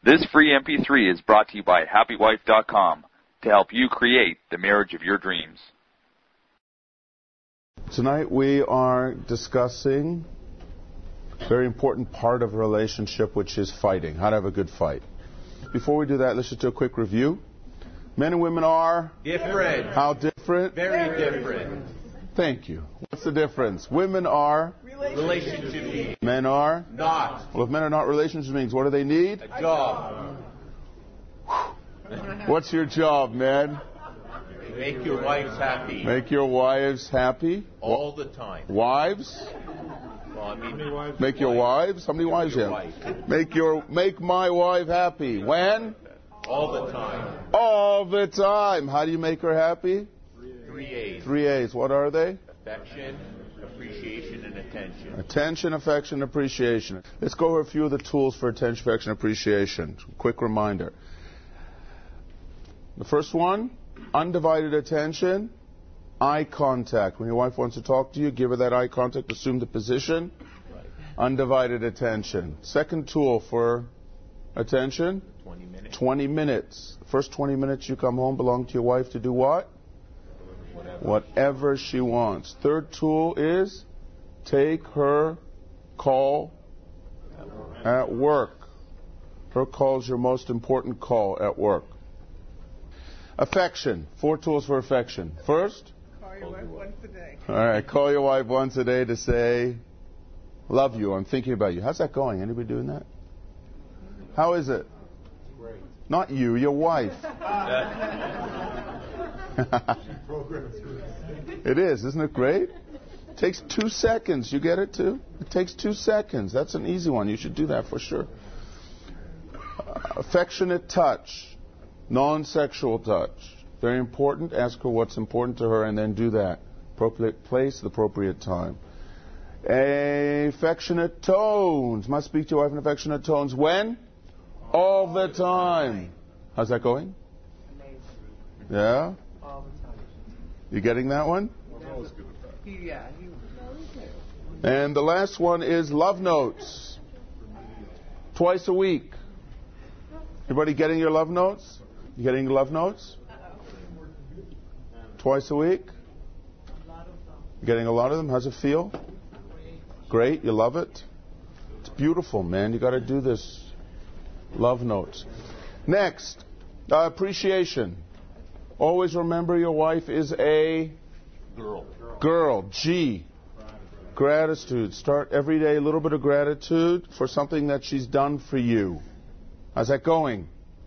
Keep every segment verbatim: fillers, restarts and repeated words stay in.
This free M P three is brought to you by happy wife dot com to help you create the marriage of your dreams. Tonight we are discussing a very important part of a relationship, which is fighting, how to have a good fight. Before we do that, let's just do a quick review. Men and women are? Different. How different? Very different. Thank you. What's the difference? Women are? Relationship beings. Men are? Not. Well, if men are not relationship beings, what do they need? A job. What's your job, man? Make your wives happy. Make your wives happy? All the time. Wives? Well, I mean, Make your wives? How many wives you have? Make your make my wife happy. When? All the time. All the time. How do you make her happy? Three A's. Three A's. What are they? Affection, appreciation, and attention. Attention, affection, appreciation. Let's go over a few of the tools for attention, affection, appreciation. Quick reminder. The first one, undivided attention, eye contact. When your wife wants to talk to you, give her that eye contact, assume the position. Right. Undivided attention. Second tool for attention, twenty minutes. twenty minutes. The first twenty minutes you come home belong to your wife to do what? Whatever. Whatever she wants. Third tool is take her call at work. Her call is your most important call at work. Affection. Four tools for affection. First, call your wife once a day. All right, call your wife once a day to say, love you, I'm thinking about you. How's that going? Anybody doing that? How is it? Great. Not you, your wife. It is, isn't it great? It takes two seconds. You get it too? It takes two seconds. That's an easy one. You should do that for sure. Uh, affectionate touch. Non-sexual touch. Very important. Ask her what's important to her and then do that. Appropriate place, the appropriate time. Affectionate tones. Must speak to your wife in affectionate tones. When? All the time. How's that going? Amazing. Yeah? All the time. You getting that one? He, yeah, he And the last one is love notes. Twice a week. Everybody getting your love notes? You getting your love notes? Twice a week? You getting a lot of them? How's it feel? Great. You love it? It's beautiful, man. You got to do this. Love notes. Next, uh, appreciation. Always remember your wife is a Girl. girl. G. Gratitude. Start every day a little bit of gratitude for something that she's done for you. How's that going?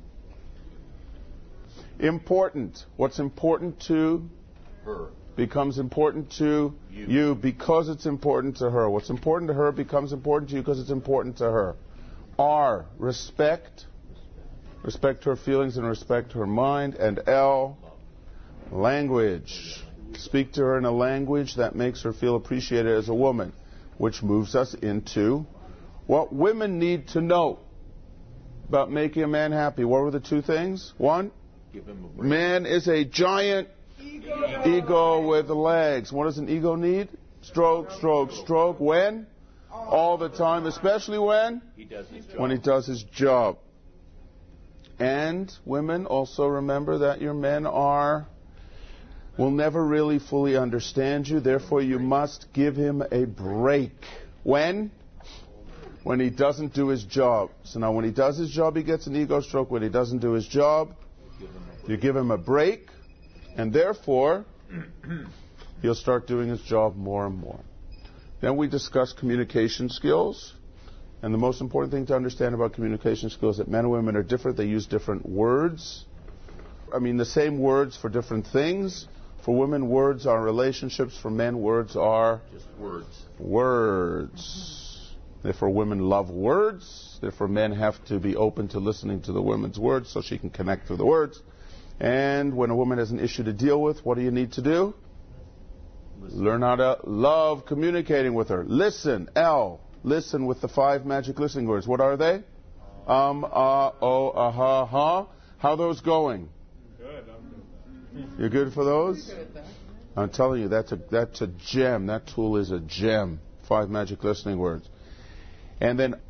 Important. What's important to Her. becomes important to You. you because it's important to her. What's important to her becomes important to you because it's important to her. R. Respect. Respect her feelings and respect her mind. And L. Language. Speak to her in a language that makes her feel appreciated as a woman, which moves us into what women need to know about making a man happy. What were the two things? One, Give him a break. man is a giant ego. ego with legs. What does an ego need? Stroke, stroke, stroke. When? All the time, especially when? He does his job. When he does his job. And women, also remember that your men are will never really fully understand you. Therefore, you must give him a break. When? When he doesn't do his job. So now when he does his job, he gets an ego stroke. When he doesn't do his job, you give him a break. And therefore, he'll start doing his job more and more. Then we discuss communication skills. And the most important thing to understand about communication skills is that men and women are different. They use different words. I mean, the same words for different things. For women, words are relationships. For men, words are Just words. words. Therefore, women love words. Therefore, men have to be open to listening to the woman's words so she can connect through the words. And when a woman has an issue to deal with, what do you need to do? Listen. Learn how to love communicating with her. Listen, L. Listen with the five magic listening words. What are they? Um, ah, oh, aha, ha. How are those going? Good. I'm good. You're good for those? I'm telling you, that's a that's a gem. That tool is a gem. Five magic listening words. And then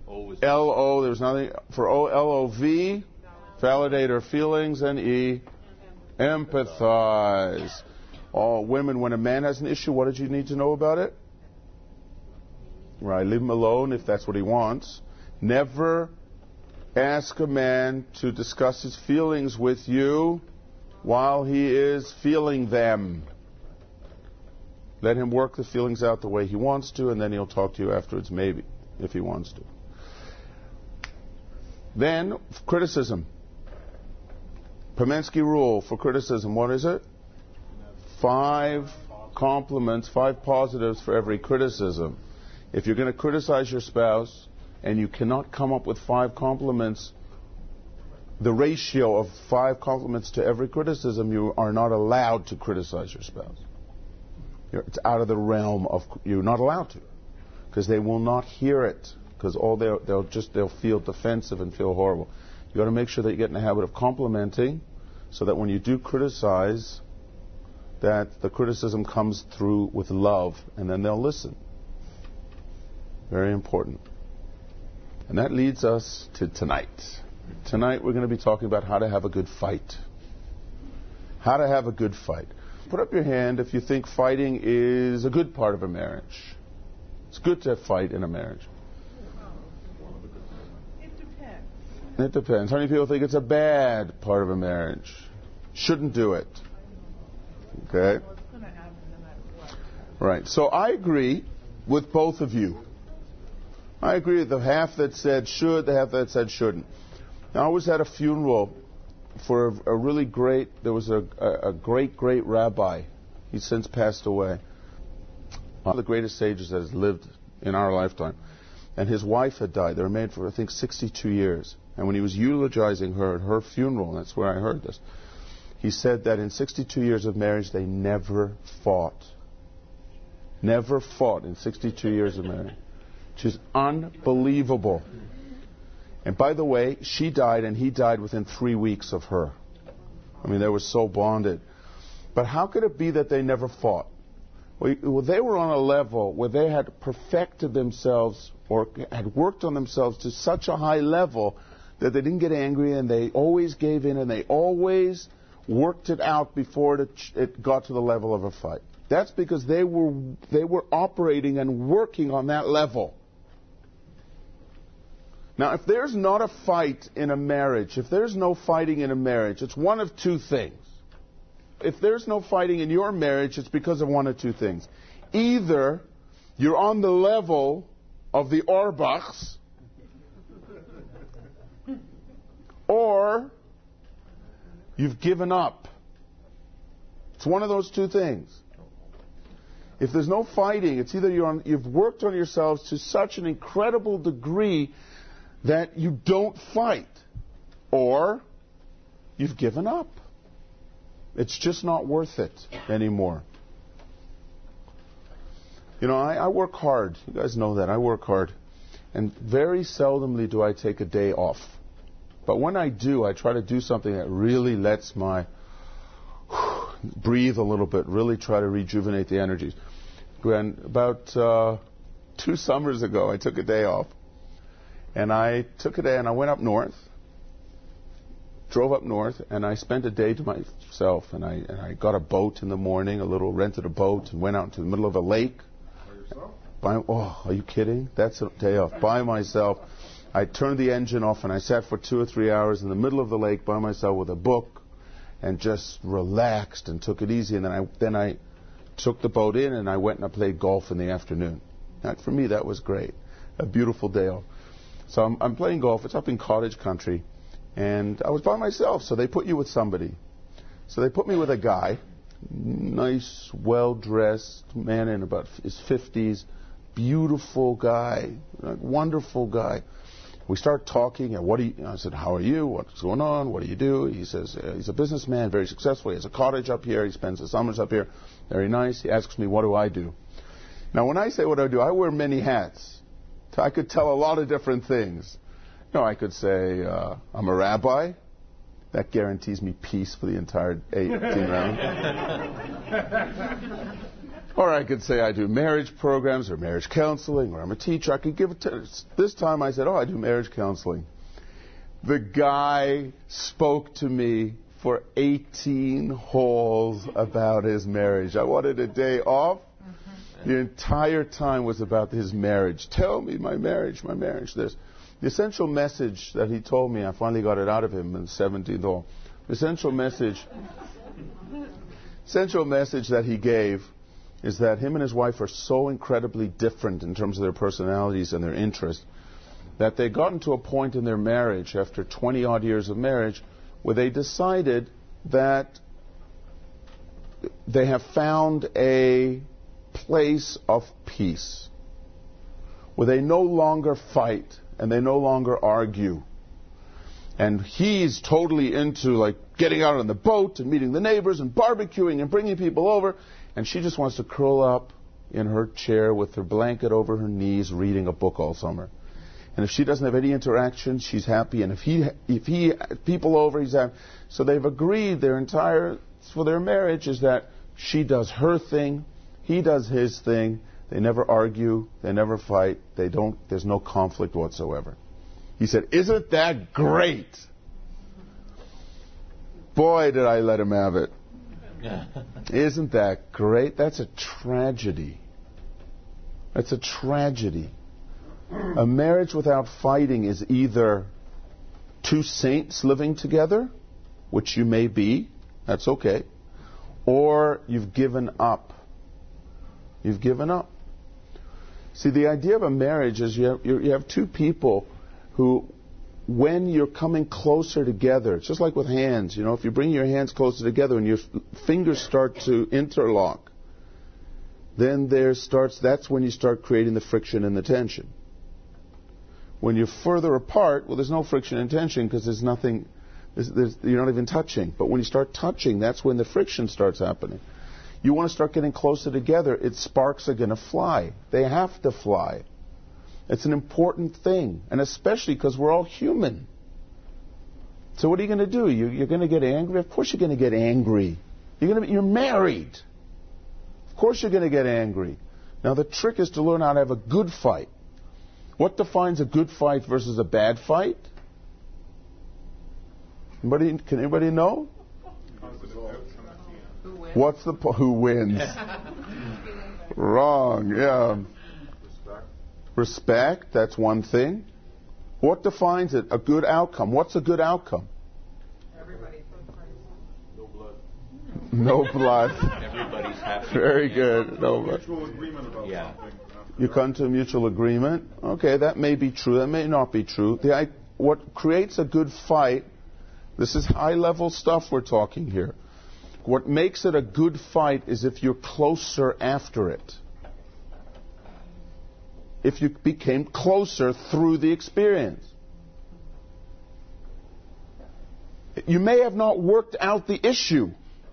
O is L O, there's nothing. For O, L O V, validate her feelings, and E, empathize. All women, when a man has an issue, what did you need to know about it? Right, leave him alone if that's what he wants. Never ask a man to discuss his feelings with you while he is feeling them. Let him work the feelings out the way he wants to, and then he'll talk to you afterwards, maybe, if he wants to. Then, criticism. Pomensky rule for criticism, what is it? Five compliments, five positives for every criticism. If you're going to criticize your spouse and you cannot come up with five compliments, the ratio of five compliments to every criticism, you are not allowed to criticize your spouse. You're, it's out of the realm of, you're not allowed to, because they will not hear it, because all they'll, they'll just they'll feel defensive and feel horrible. You got to make sure that you get in the habit of complimenting, so that when you do criticize, that the criticism comes through with love, and then they'll listen. Very important. And that leads us to tonight. Tonight we're going to be talking about how to have a good fight. How to have a good fight. Put up your hand if you think fighting is a good part of a marriage. It's good to fight in a marriage. It depends. It depends. How many people think it's a bad part of a marriage? Shouldn't do it. Okay? What's going to happen no matter what? Right. So I agree with both of you. I agree with the half that said should, the half that said shouldn't. Now, I was at a funeral for a, a really great, there was a, a, a great, great rabbi. He's since passed away. One of the greatest sages that has lived in our lifetime. And his wife had died. They were married for, I think, sixty-two years. And when he was eulogizing her at her funeral, and that's where I heard this, he said that in sixty-two years of marriage, they never fought. Never fought in sixty-two years of marriage. Which is unbelievable. And by the way, she died and he died within three weeks of her. I mean, they were so bonded. But how could it be that they never fought? Well, they were on a level where they had perfected themselves or had worked on themselves to such a high level that they didn't get angry, and they always gave in, and they always worked it out before it, it got to the level of a fight. That's because they were they were operating and working on that level. Now, if there's not a fight in a marriage, if there's no fighting in a marriage, it's one of two things. If there's no fighting in your marriage, it's because of one of two things. Either you're on the level of the Orbachs, or you've given up. It's one of those two things. If there's no fighting, it's either you're on, you've worked on yourselves to such an incredible degree that you don't fight, or you've given up. It's just not worth it anymore. You know, I, I work hard. You guys know that. I work hard. And very seldomly do I take a day off. But when I do, I try to do something that really lets my breathe a little bit, really try to rejuvenate the energies. When about uh, two summers ago, I took a day off. And I took a day and I went up north, drove up north, and I spent a day to myself. And I, and I got a boat in the morning, a little, rented a boat, and went out into the middle of a lake. by yourself? By, oh, are you kidding? That's a day off. By myself. I turned the engine off and I sat for two or three hours in the middle of the lake by myself with a book and just relaxed and took it easy. And then I then I took the boat in and I went and I played golf in the afternoon. That, for me, that was great. A beautiful day off. So I'm, I'm playing golf. It's up in cottage country. And I was by myself, so they put you with somebody. So they put me with a guy, nice, well-dressed man in about his fifties, beautiful guy, wonderful guy. We start talking, and what do you, I said, how are you? What's going on? What do you do? He says, uh, he's a businessman, very successful. He has a cottage up here. He spends the summers up here. Very nice. He asks me, what do I do? Now, when I say what I do, I wear many hats. I could tell a lot of different things. You know, I could say, uh, I'm a rabbi. That guarantees me peace for the entire eighteen rounds. Or I could say I do marriage programs or marriage counseling, or I'm a teacher. I could give it to... This time I said, oh, I do marriage counseling. The guy spoke to me for eighteen holes about his marriage. I wanted a day off. Mm-hmm. The entire time was about his marriage. Tell me my marriage, my marriage, this. The essential message that he told me, I finally got it out of him in the seventeenth hole. The essential message, essential message that he gave is that him and his wife are so incredibly different in terms of their personalities and their interests that they got to a point in their marriage after twenty odd years of marriage where they decided that they have found a place of peace, where they no longer fight and they no longer argue. And he's totally into like getting out on the boat and meeting the neighbors and barbecuing and bringing people over. And she just wants to curl up in her chair with her blanket over her knees reading a book all summer. And if she doesn't have any interaction, she's happy. And if he, if he, people over, he's happy. So they've agreed their entire, for their marriage is that she does her thing, he does his thing. They never argue, they never fight, they don't, there's no conflict whatsoever. He said, isn't that great? Boy, did I let him have it. Isn't that great? That's a tragedy. That's a tragedy. A marriage without fighting is either two saints living together, which you may be, that's okay, or you've given up. You've given up. See, the idea of a marriage is you have, you have two people who, when you're coming closer together, it's just like with hands, you know, if you bring your hands closer together and your fingers start to interlock, then there starts, that's when you start creating the friction and the tension. When you're further apart, well, there's no friction and tension because there's nothing, there's, there's, you're not even touching. But when you start touching, that's when the friction starts happening. You want to start getting closer together, its sparks are going to fly. They have to fly. It's an important thing, and especially because we're all human. So what are you going to do? You, you're going to get angry? Of course you're going to get angry. You're going to be, you're married. Of course you're going to get angry. Now the trick is to learn how to have a good fight. What defines a good fight versus a bad fight? Anybody, can anybody know? What's the po- who wins? Wrong. Yeah. Respect. Respect. That's one thing. What defines it? A good outcome. What's a good outcome? Everybody puts No blood. No blood. Everybody's happy. Very good. No blood. Mutual agreement about Yeah. something. You come to a mutual agreement. Okay, that may be true. That may not be true. The, I, what creates a good fight, this is high-level stuff we're talking here. What makes it a good fight is if you're closer after it. If you became closer through the experience. You may have not worked out the issue.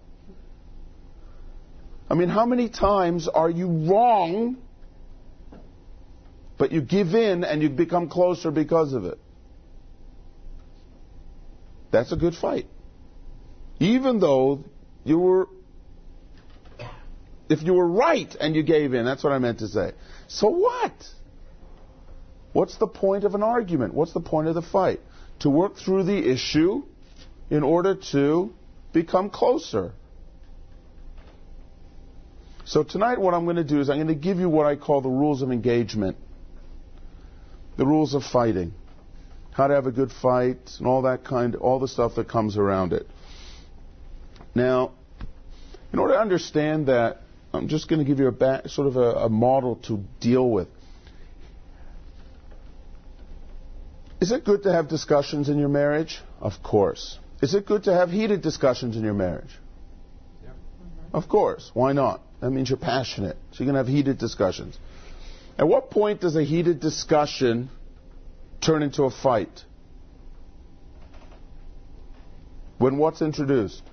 I mean, how many times are you wrong, but you give in and you become closer because of it? That's a good fight. Even though you were, if you were right and you gave in, that's what I meant to say. So what? What's the point of an argument? What's the point of the fight? To work through the issue in order to become closer. So tonight what I'm going to do is I'm going to give you what I call the rules of engagement. The rules of fighting. How to have a good fight and all that kind, all the stuff that comes around it. Now, in order to understand that, I'm just going to give you a back, sort of a, a model to deal with. Is it good to have discussions in your marriage? Of course. Is it good to have heated discussions in your marriage? Yeah. Mm-hmm. Of course. Why not? That means you're passionate. So you're going to have heated discussions. At what point does a heated discussion turn into a fight? When what's introduced?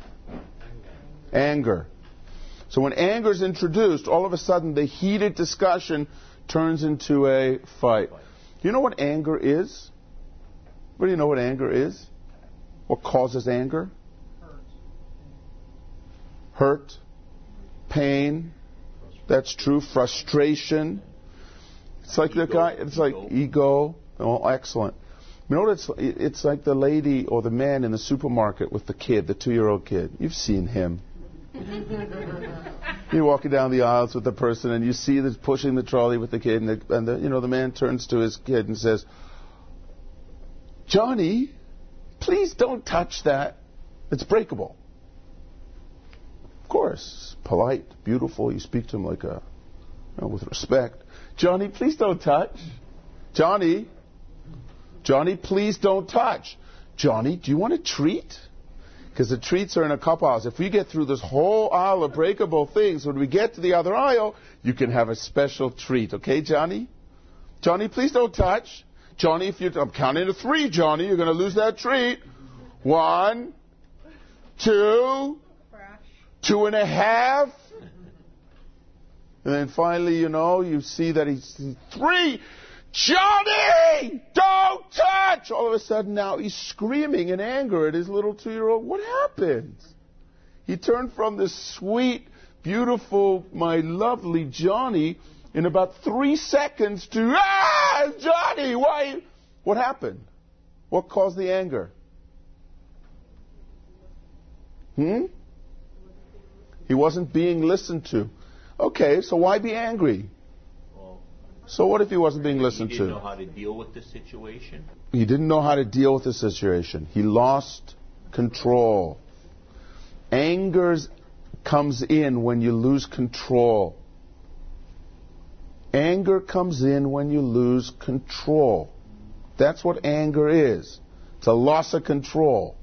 Anger. So when anger is introduced, all of a sudden the heated discussion turns into a fight. Do you know what anger is? What do you know what anger is? What causes anger? Hurt. Hurt. Pain. That's true. Frustration. It's like ego. the guy, it's like ego. Oh, excellent. You know what it's, it's like the lady or the man in the supermarket with the kid, the two-year-old kid. You've seen him. You're walking down the aisles with the person, and you see this pushing the trolley with the kid, and, the, and the, you know the man turns to his kid and says, "Johnny, please don't touch that. It's breakable." Of course, polite, beautiful. You speak to him like a, you know, with respect. "Johnny, please don't touch. Johnny, Johnny, please don't touch. Johnny, do you want a treat?" Because the treats are in a couple hours. If we get through this whole aisle of breakable things, when we get to the other aisle, you can have a special treat. Okay, Johnny? Johnny, please don't touch. Johnny, if you, I'm counting to three, Johnny, you're going to lose that treat. One, two, two and a half. And then finally, you know, you see that he's three. "Johnny, don't touch!" All of a sudden now he's screaming in anger at his little two-year-old. What happened? He turned from this sweet, beautiful, my lovely Johnny in about three seconds to, "Ah, Johnny, why?" What happened? What caused the anger? Hmm? He wasn't being listened to. Okay, so why be angry? So what if he wasn't being listened to? He didn't know how to deal with the situation. He didn't know how to deal with the situation. He lost control. Anger comes in when you lose control. Anger comes in when you lose control. That's what anger is. It's a loss of control.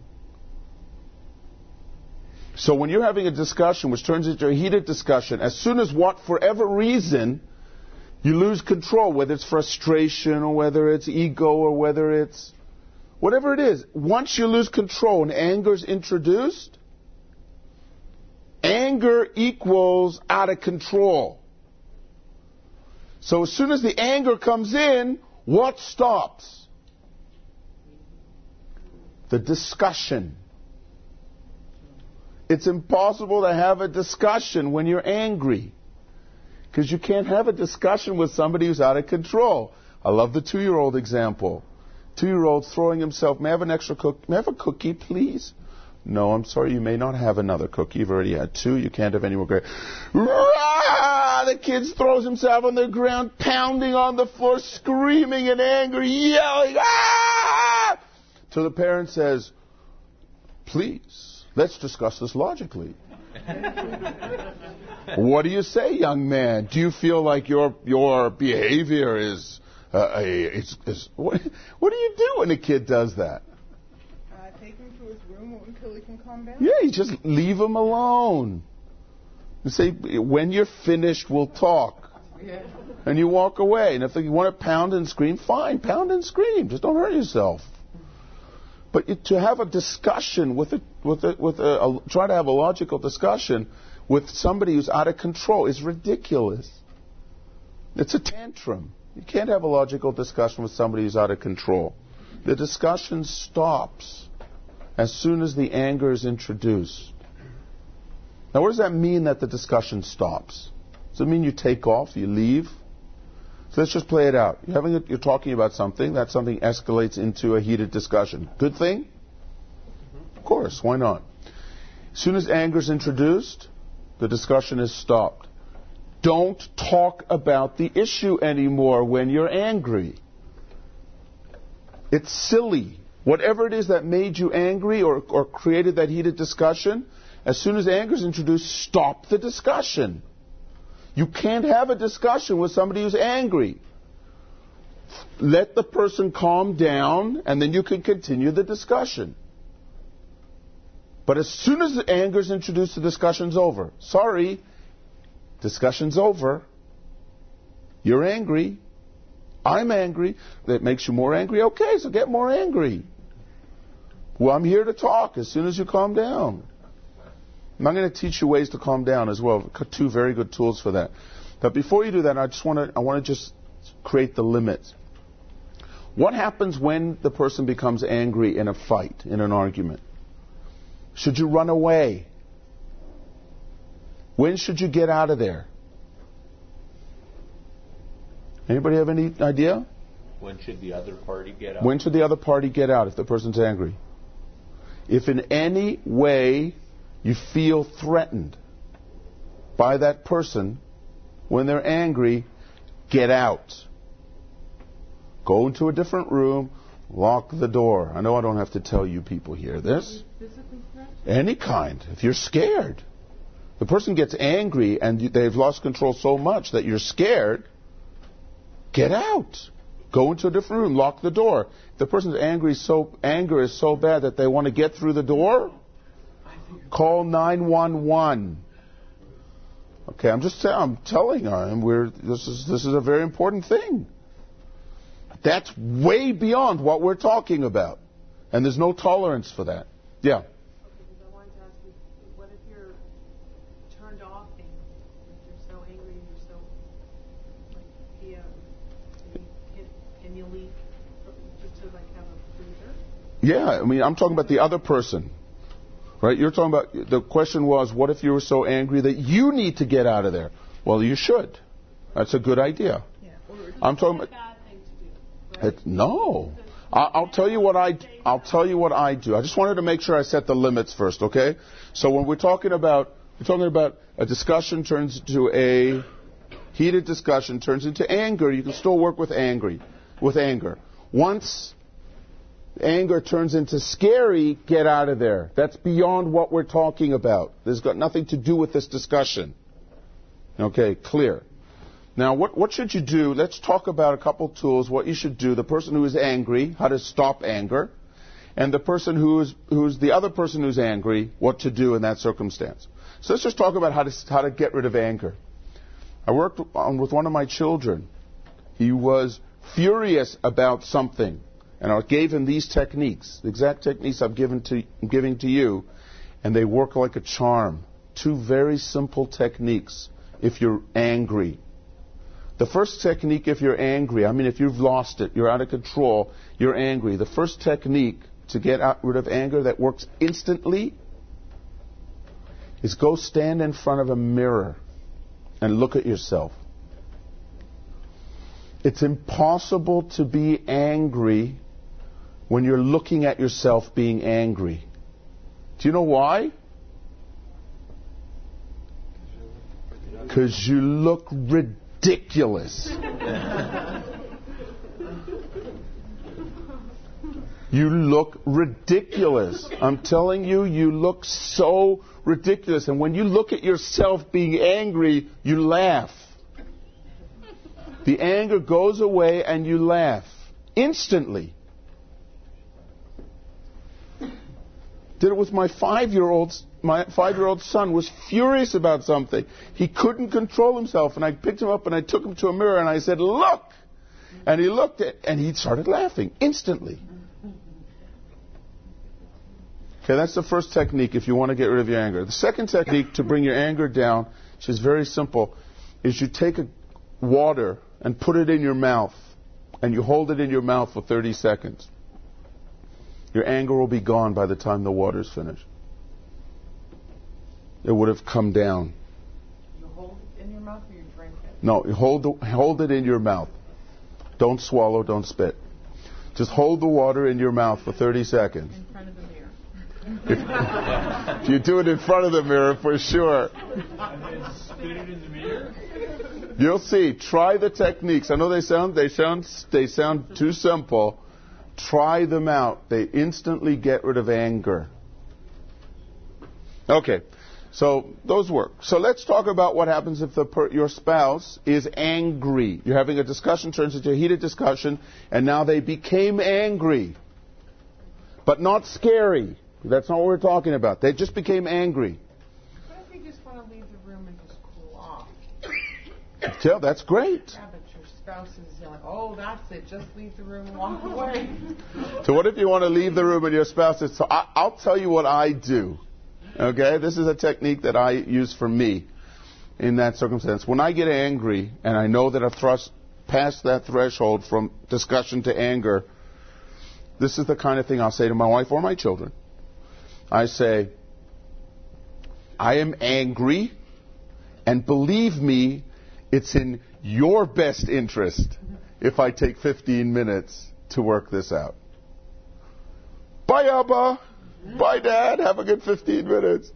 So when you're having a discussion which turns into a heated discussion, as soon as what, for whatever reason, you lose control, whether it's frustration or whether it's ego or whether it's whatever it is. Once you lose control and anger is introduced, anger equals out of control. So as soon as the anger comes in, what stops? The discussion. It's impossible to have a discussion when you're angry. Because you can't have a discussion with somebody who's out of control. I love the two-year-old example. Two-year-old throwing himself, "May I have an extra cookie? May I have a cookie, please?" "No, I'm sorry, you may not have another cookie. You've already had two. You can't have any more." The kid throws himself on the ground, pounding on the floor, screaming in anger, yelling, "Ah!" So the parent says, "Please, let's discuss this logically. What do you say, young man? Do you feel like your your behavior is uh, a, is, is what, what do you do when a kid does that?" Uh, take him to his room until he can calm down. Yeah, you just leave him alone. You say, "When you're finished, we'll talk." Yeah. And you walk away. And if you want to pound and scream, fine, pound and scream. Just don't hurt yourself. But it, to have a discussion with a, with a, with a, a, try to have a logical discussion with somebody who's out of control is ridiculous. It's a tantrum. You can't have a logical discussion with somebody who's out of control. The discussion stops as soon as the anger is introduced. Now, what does that mean that the discussion stops? Does it mean you take off, you leave? So let's just play it out. You're, having a, you're talking about something. That something escalates into a heated discussion. Good thing? Of course. Why not? As soon as anger is introduced, the discussion is stopped. Don't talk about the issue anymore when you're angry. It's silly. Whatever it is that made you angry or, or created that heated discussion, as soon as anger is introduced, stop the discussion. You can't have a discussion with somebody who's angry. Let the person calm down, and then you can continue the discussion. But as soon as the anger is introduced, the discussion's over. Sorry, discussion's over. You're angry. I'm angry. That makes you more angry? Okay, so get more angry. Well, I'm here to talk as soon as you calm down. I'm going to teach you ways to calm down as well. Two very good tools for that. But before you do that, I just want to I want to just create the limits. What happens when the person becomes angry in a fight, in an argument? Should you run away? When should you get out of there? Anybody have any idea? When should the other party get out? When should the other party get out if the person's angry? If in any way you feel threatened by that person when they're angry, get out. Go into a different room, lock the door. I know I don't have to tell you people here this. Any kind. If you're scared. The person gets angry and they've lost control so much that you're scared, get out. Go into a different room, lock the door. If the person's angry so anger is so bad that they want to get through the door, call nine one one. Okay, I'm just I'm telling them we're this is this is a very important thing. That's way beyond what we're talking about, and there's no tolerance for that. Yeah. Okay, because I wanted to ask you, what if you're turned off angry? If you're so angry, you're so like yeah, can, can you leave just to like have a breather? Yeah, I mean I'm talking about the other person. Right? You're talking about, the question was, what if you were so angry that you need to get out of there? Well, you should. That's a good idea. Yeah. I'm talking about... Bad thing to do, right? It, no. I'll, I'll tell you what I, I'll tell you what I do. I just wanted to make sure I set the limits first, okay? So when we're talking about, we're talking about a discussion turns into a heated discussion, turns into anger, you can still work with angry, with anger. Once anger turns into scary, get out of there. That's beyond what we're talking about. This has got nothing to do with this discussion. Okay, clear. Now, what, what should you do? Let's talk about a couple tools, what you should do. The person who is angry, how to stop anger. And the person who is, who's the other person who's angry, what to do in that circumstance. So let's just talk about how to, how to get rid of anger. I worked on, with one of my children. He was furious about something. And I gave him these techniques, the exact techniques I've given to, I'm giving to you, and they work like a charm. Two very simple techniques if you're angry. The first technique if you're angry, I mean if you've lost it, you're out of control, you're angry. The first technique to get out, rid of anger that works instantly is go stand in front of a mirror and look at yourself. It's impossible to be angry when you're looking at yourself being angry. Do you know why? Because you look ridiculous. You look ridiculous. I'm telling you, you look so ridiculous. And when you look at yourself being angry, you laugh. The anger goes away and you laugh. Instantly. Did it with my five-year-old. My five-year-old son was furious about something. He couldn't control himself, and I picked him up and I took him to a mirror and I said, "Look!" And he looked at, and he started laughing instantly. Okay, that's the first technique if you want to get rid of your anger. The second technique to bring your anger down, which is very simple, is you take a water and put it in your mouth, and you hold it in your mouth for thirty seconds. Your anger will be gone by the time the water's finished. It would have come down. You hold it in your mouth or you drink it? No, you hold, the, hold it in your mouth. Don't swallow, don't spit. Just hold the water in your mouth for thirty seconds. In front of the mirror. If, if you do it in front of the mirror, for sure. And then spit it in the mirror? You'll see. Try the techniques. I know they sound they sound they sound too simple. Try them out. They instantly get rid of anger. Okay, so those work. So let's talk about what happens if the per, your spouse is angry. You're having a discussion, turns into a heated discussion, and now they became angry, but not scary. That's not what we're talking about. They just became angry. What if you just want to leave the room and just cool off? Yeah, that's great. Yeah, but your spouse is you're like, oh, that's it. Just leave the room and walk away. So what if you want to leave the room and your spouse is... So I, I'll tell you what I do. Okay? This is a technique that I use for me in that circumstance. When I get angry and I know that I've thrust past that threshold from discussion to anger, this is the kind of thing I'll say to my wife or my children. I say, I am angry, and believe me, It's in your best interest if I take fifteen minutes to work this out. Bye, Abba. Bye, Dad. Have a good fifteen minutes.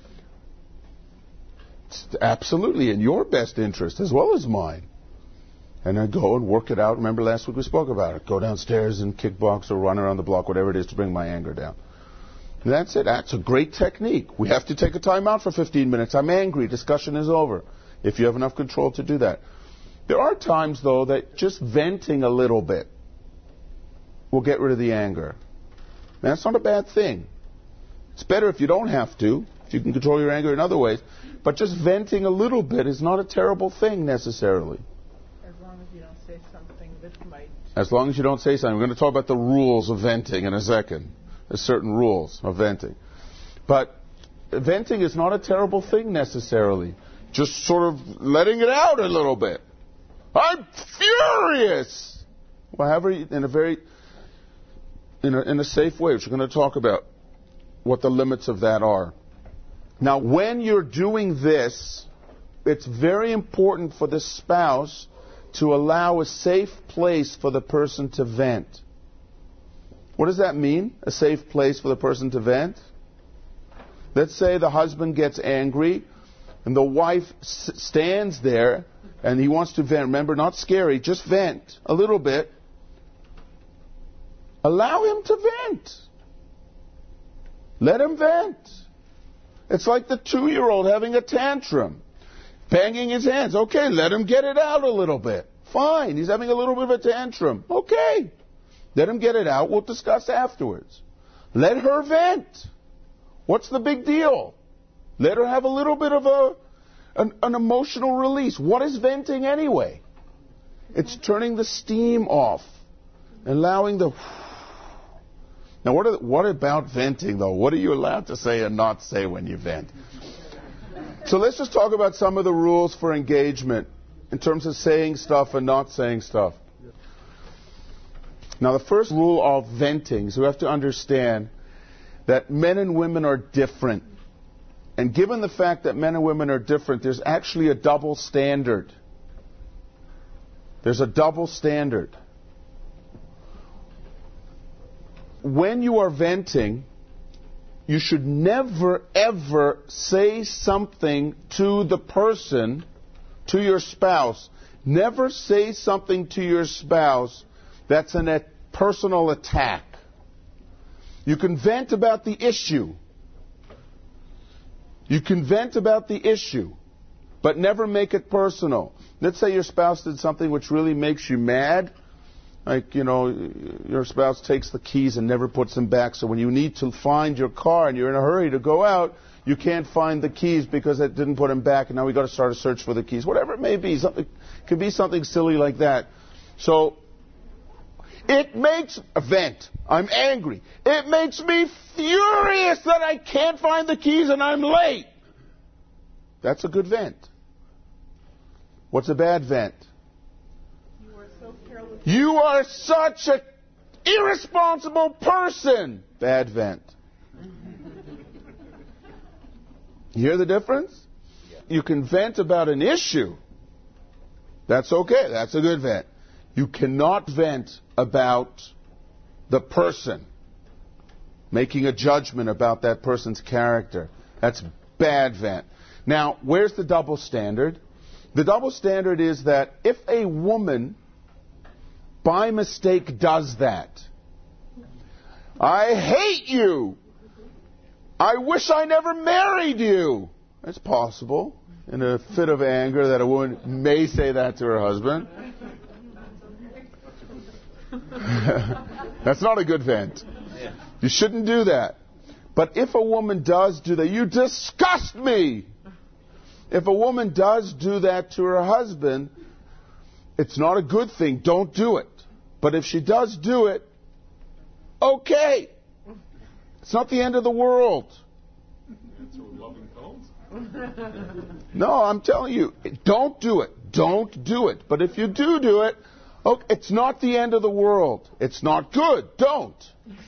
It's absolutely in your best interest as well as mine. And I go and work it out. Remember last week we spoke about it. Go downstairs and kickbox or run around the block, whatever it is, to bring my anger down. And that's it. That's a great technique. We have to take a time out for fifteen minutes. I'm angry. Discussion is over. If you have enough control to do that. There are times, though, that just venting a little bit will get rid of the anger. And that's not a bad thing. It's better if you don't have to, if you can control your anger in other ways. But just venting a little bit is not a terrible thing necessarily. As long as you don't say something that might... As long as you don't say something. We're going to talk about the rules of venting in a second. There's certain rules of venting. But venting is not a terrible thing necessarily. Just sort of letting it out a little bit. I'm furious! Well, however, in a very... In a, in a safe way, which we're going to talk about what the limits of that are. Now, when you're doing this, it's very important for the spouse to allow a safe place for the person to vent. What does that mean, a safe place for the person to vent? Let's say the husband gets angry and the wife s- stands there and he wants to vent. Remember, not scary, just vent a little bit. Allow him to vent. Let him vent. It's like the two-year-old having a tantrum, banging his hands. Okay, let him get it out a little bit. Fine, he's having a little bit of a tantrum. Okay, let him get it out. We'll discuss afterwards. Let her vent. What's the big deal? Let her have a little bit of a an, an emotional release. What is venting anyway? It's turning the steam off, allowing the... Now, what, are, what about venting, though? What are you allowed to say and not say when you vent? So let's just talk about some of the rules for engagement in terms of saying stuff and not saying stuff. Now, the first rule of venting is we have to understand that men and women are different. And given the fact that men and women are different, there's actually a double standard. There's a double standard. When you are venting, you should never, ever say something to the person, to your spouse. Never say something to your spouse that's a personal attack. You can vent about the issue. You can vent about the issue, but never make it personal. Let's say your spouse did something which really makes you mad. Like, you know, your spouse takes the keys and never puts them back. So when you need to find your car and you're in a hurry to go out, you can't find the keys because it didn't put them back. And now we've got to start a search for the keys. Whatever it may be. Something, it could be something silly like that. So it makes a vent. I'm angry. It makes me furious that I can't find the keys and I'm late. That's a good vent. What's a bad vent? You are such an irresponsible person. Bad vent. You hear the difference? You can vent about an issue. That's okay. That's a good vent. You cannot vent about the person, making a judgment about that person's character. That's bad vent. Now, where's the double standard? The double standard is that if a woman by mistake does that, I hate you. I wish I never married you. It's possible in a fit of anger that a woman may say that to her husband. That's not a good vent. You shouldn't do that. But if a woman does do that, you disgust me. If a woman does do that to her husband, it's not a good thing. Don't do it. But if she does do it, okay. It's not the end of the world. No, I'm telling you, don't do it. Don't do it. But if you do do it, okay, it's not the end of the world. It's not good. Don't.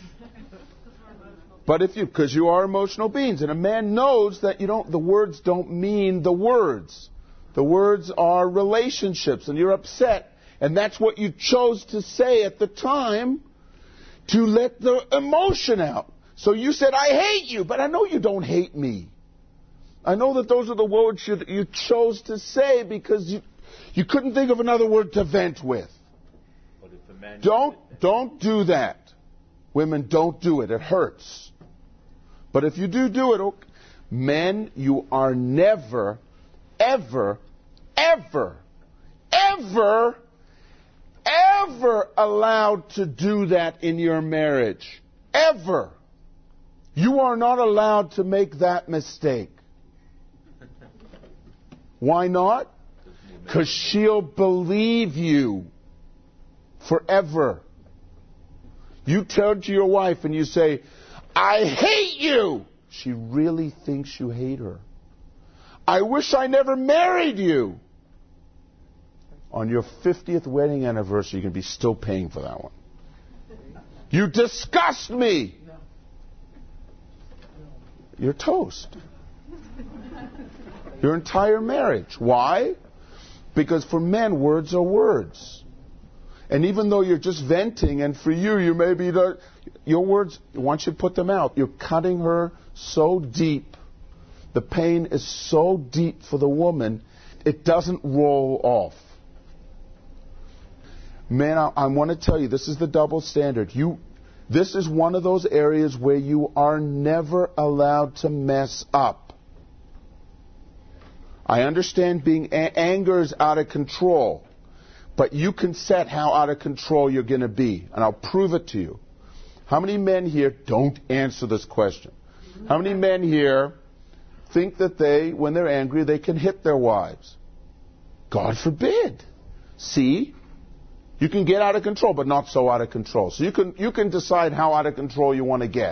But if you, because you are emotional beings, and a man knows that you don't, the words don't mean the words. The words are relationships, and you're upset. And that's what you chose to say at the time to let the emotion out. So you said, I hate you, but I know you don't hate me. I know that those are the words you, you chose to say because you, you couldn't think of another word to vent with. But if a man don't, don't do that. Women, don't do it. It hurts. But if you do do it, okay. Men, you are never, ever, ever, ever, ever allowed to do that in your marriage. Ever. You are not allowed to make that mistake. Why not? Because she'll believe you forever. You turn to your wife and you say, I hate you. She really thinks you hate her. I wish I never married you. On your fiftieth wedding anniversary, you can be still paying for that one. You disgust me. You're toast. Your entire marriage. Why? Because for men, words are words. And even though you're just venting, and for you, you may be, the, your words, once you put them out, you're cutting her so deep. The pain is so deep for the woman, it doesn't roll off. Man, I, I want to tell you, this is the double standard. You, this is one of those areas where you are never allowed to mess up. I understand being a- anger is out of control, but you can set how out of control you're going to be, and I'll prove it to you. How many men here don't answer this question? How many men here think that they, when they're angry, they can hit their wives? God forbid. See? You can get out of control, but not so out of control. So you can you can decide how out of control you want to get.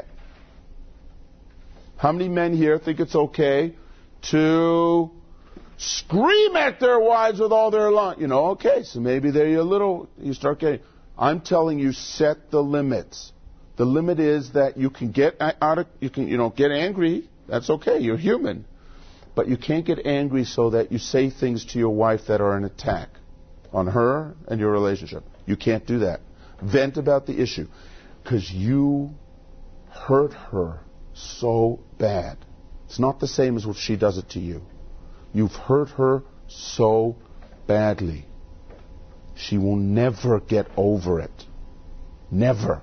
How many men here think it's okay to scream at their wives with all their lungs? You know, okay, so maybe they're a little, you start getting, I'm telling you, set the limits. The limit is that you can get out of, you can, you know, get angry. That's okay. You're human. But you can't get angry so that you say things to your wife that are an attack on her and your relationship. You can't do that. Vent about the issue. Because you hurt her so bad. It's not the same as if she does it to you. You've hurt her so badly. She will never get over it. Never.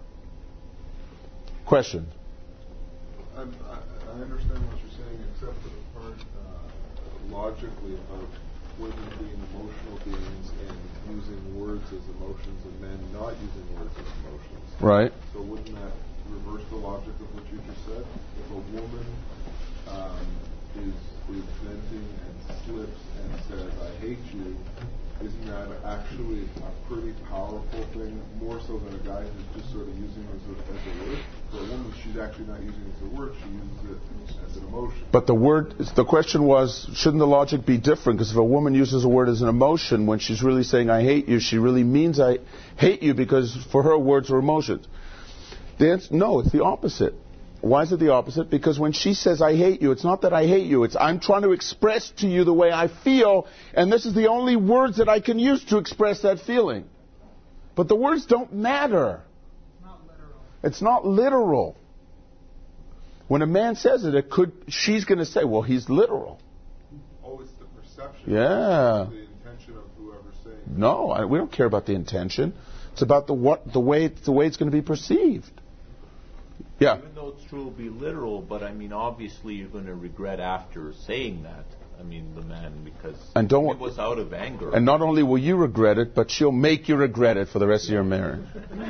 Question? I'm, I, I understand what you're saying, except for the part uh, logically about women being emotional beings and using words as emotions and men not using words as emotions. Right. So wouldn't that reverse the logic of what you just said? If a woman um, is, is venting and slips and says, I hate you, isn't that actually a pretty powerful thing, more so than a guy who's just sort of using it as a, as a word? For a woman, she's actually not using it as a word, she uses it as an emotion. But the word, the question was, shouldn't the logic be different? Because if a woman uses a word as an emotion, when she's really saying, I hate you, she really means I hate you, because for her, words are emotions. The answer, no, it's the opposite. Why is it the opposite? Because when she says, I hate you, it's not that I hate you. It's I'm trying to express to you the way I feel, and this is the only words that I can use to express that feeling. But the words don't matter. Not literal. It's not literal. When a man says it, it could. She's going to say, well, he's literal. Oh, it's the perception. Yeah. It's the intention of whoever's saying it. No, I, we don't care about the intention. It's about the what, the way, the way it's going to be perceived. Yeah. Even though it's true, it'll be literal, but I mean, obviously, you're going to regret after saying that. I mean, the man, because and don't, it was out of anger. And not only will you regret it, but she'll make you regret it for the rest of your marriage.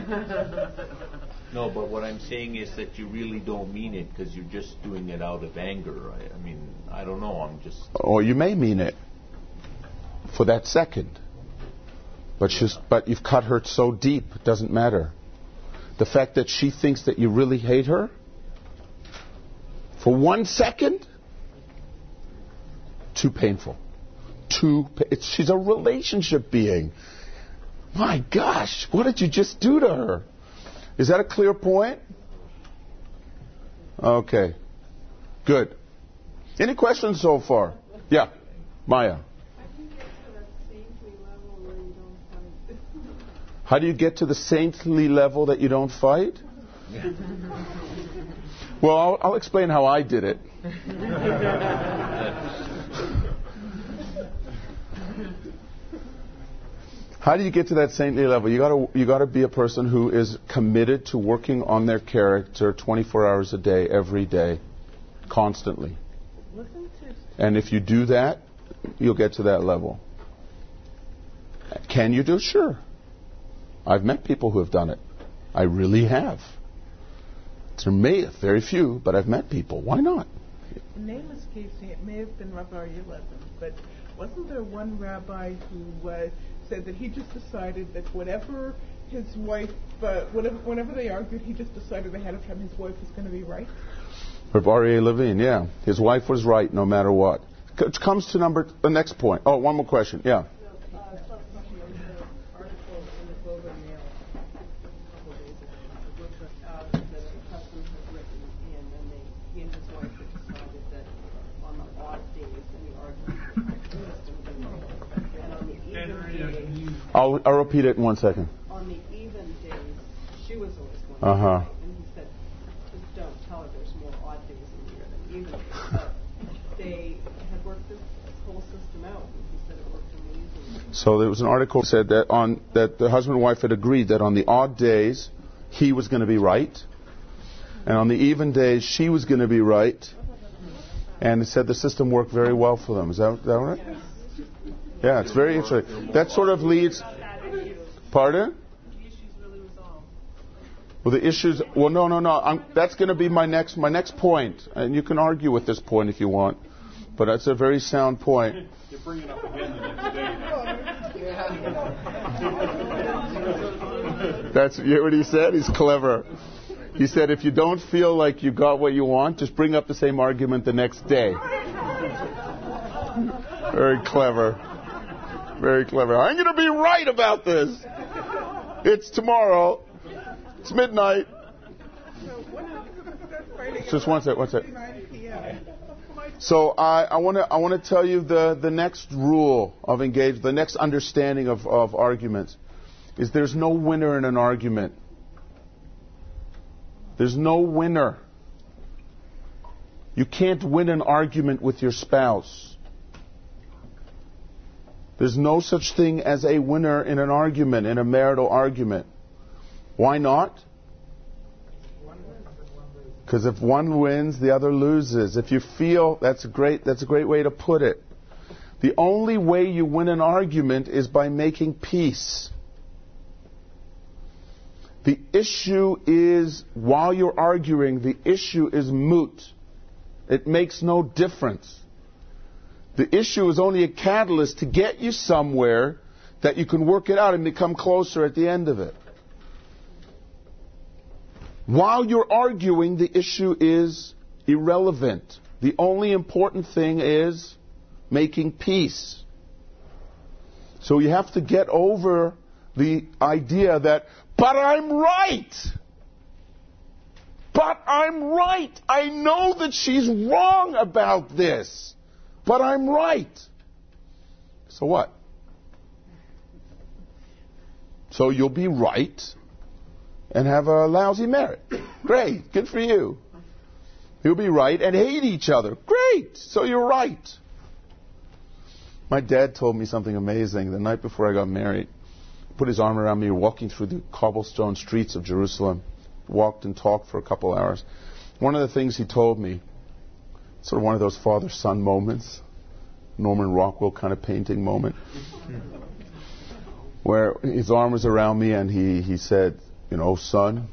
No, but what I'm saying is that you really don't mean it because you're just doing it out of anger. I, I mean, I don't know. I'm just. Or you may mean it for that second, but she's, but you've cut her so deep, it doesn't matter. The fact that she thinks that you really hate her for one second, too painful. Too. It's, she's a relationship being. My gosh, what did you just do to her? Is that a clear point? Okay. Good. Any questions so far? Yeah, Maya. I How do you get to the saintly level that you don't fight? Well, I'll, I'll explain how I did it. How do you get to that saintly level? You gotta, you gotta be a person who is committed to working on their character twenty-four hours a day, every day, constantly. And if you do that, you'll get to that level. Can you do it? Sure. I've met people who have done it. I really have. There may very few, but I've met people. Why not? The name escapes me. It may have been Rabbi Yelevin, but wasn't there one rabbi who uh, said that he just decided that whatever his wife, uh, whatever, whenever they argued, he just decided ahead of time his wife was going to be right? Rabbi Aryeh Levine, yeah. His wife was right no matter what. It comes to number the next point. Oh, one more question. Yeah. I'll, I'll repeat it in one second. On the even days, she was always going to uh-huh. right. And he said, don't tell her there's more odd days in the year than even days. But they had worked this whole system out, and he said it worked amazingly. So there was an article that said that, on, that the husband and wife had agreed that on the odd days, he was going to be right. And on the even days, she was going to be right. And it said the system worked very well for them. Is that, that right? Yeah, it's very interesting. That sort of leads... Pardon? The issues really resolved. Well, the issues... Well, no, no, no. I'm, that's going to be my next my next point. And you can argue with this point if you want. But that's a very sound point. You bring it up again the next day. That's you know what he said? He's clever. He said, if you don't feel like you got what you want, just bring up the same argument the next day. Very clever. Very clever. I'm going to be right about this. It's tomorrow. It's midnight. Just one sec, one sec. So I, I want to I want to tell you the, the next rule of engage, the next understanding of, of arguments is there's no winner in an argument. There's no winner. You can't win an argument with your spouse. There's no such thing as a winner in an argument, in a marital argument. Why not? Because if one wins, the other loses. If you feel, that's a great, that's a great way to put it. The only way you win an argument is by making peace. The issue is, while you're arguing, the issue is moot. It makes no difference. The issue is only a catalyst to get you somewhere that you can work it out and become closer at the end of it. While you're arguing, the issue is irrelevant. The only important thing is making peace. So you have to get over the idea that, but I'm right. But I'm right. I know that she's wrong about this. But I'm right. So what? So you'll be right and have a lousy marriage. Great. Good for you. You'll be right and hate each other. Great. So you're right. My dad told me something amazing the night before I got married. He put his arm around me, walking through the cobblestone streets of Jerusalem. Walked and talked for a couple hours. One of the things he told me, sort of one of those father-son moments, Norman Rockwell kind of painting moment, where his arm was around me and he, he said, you know, son,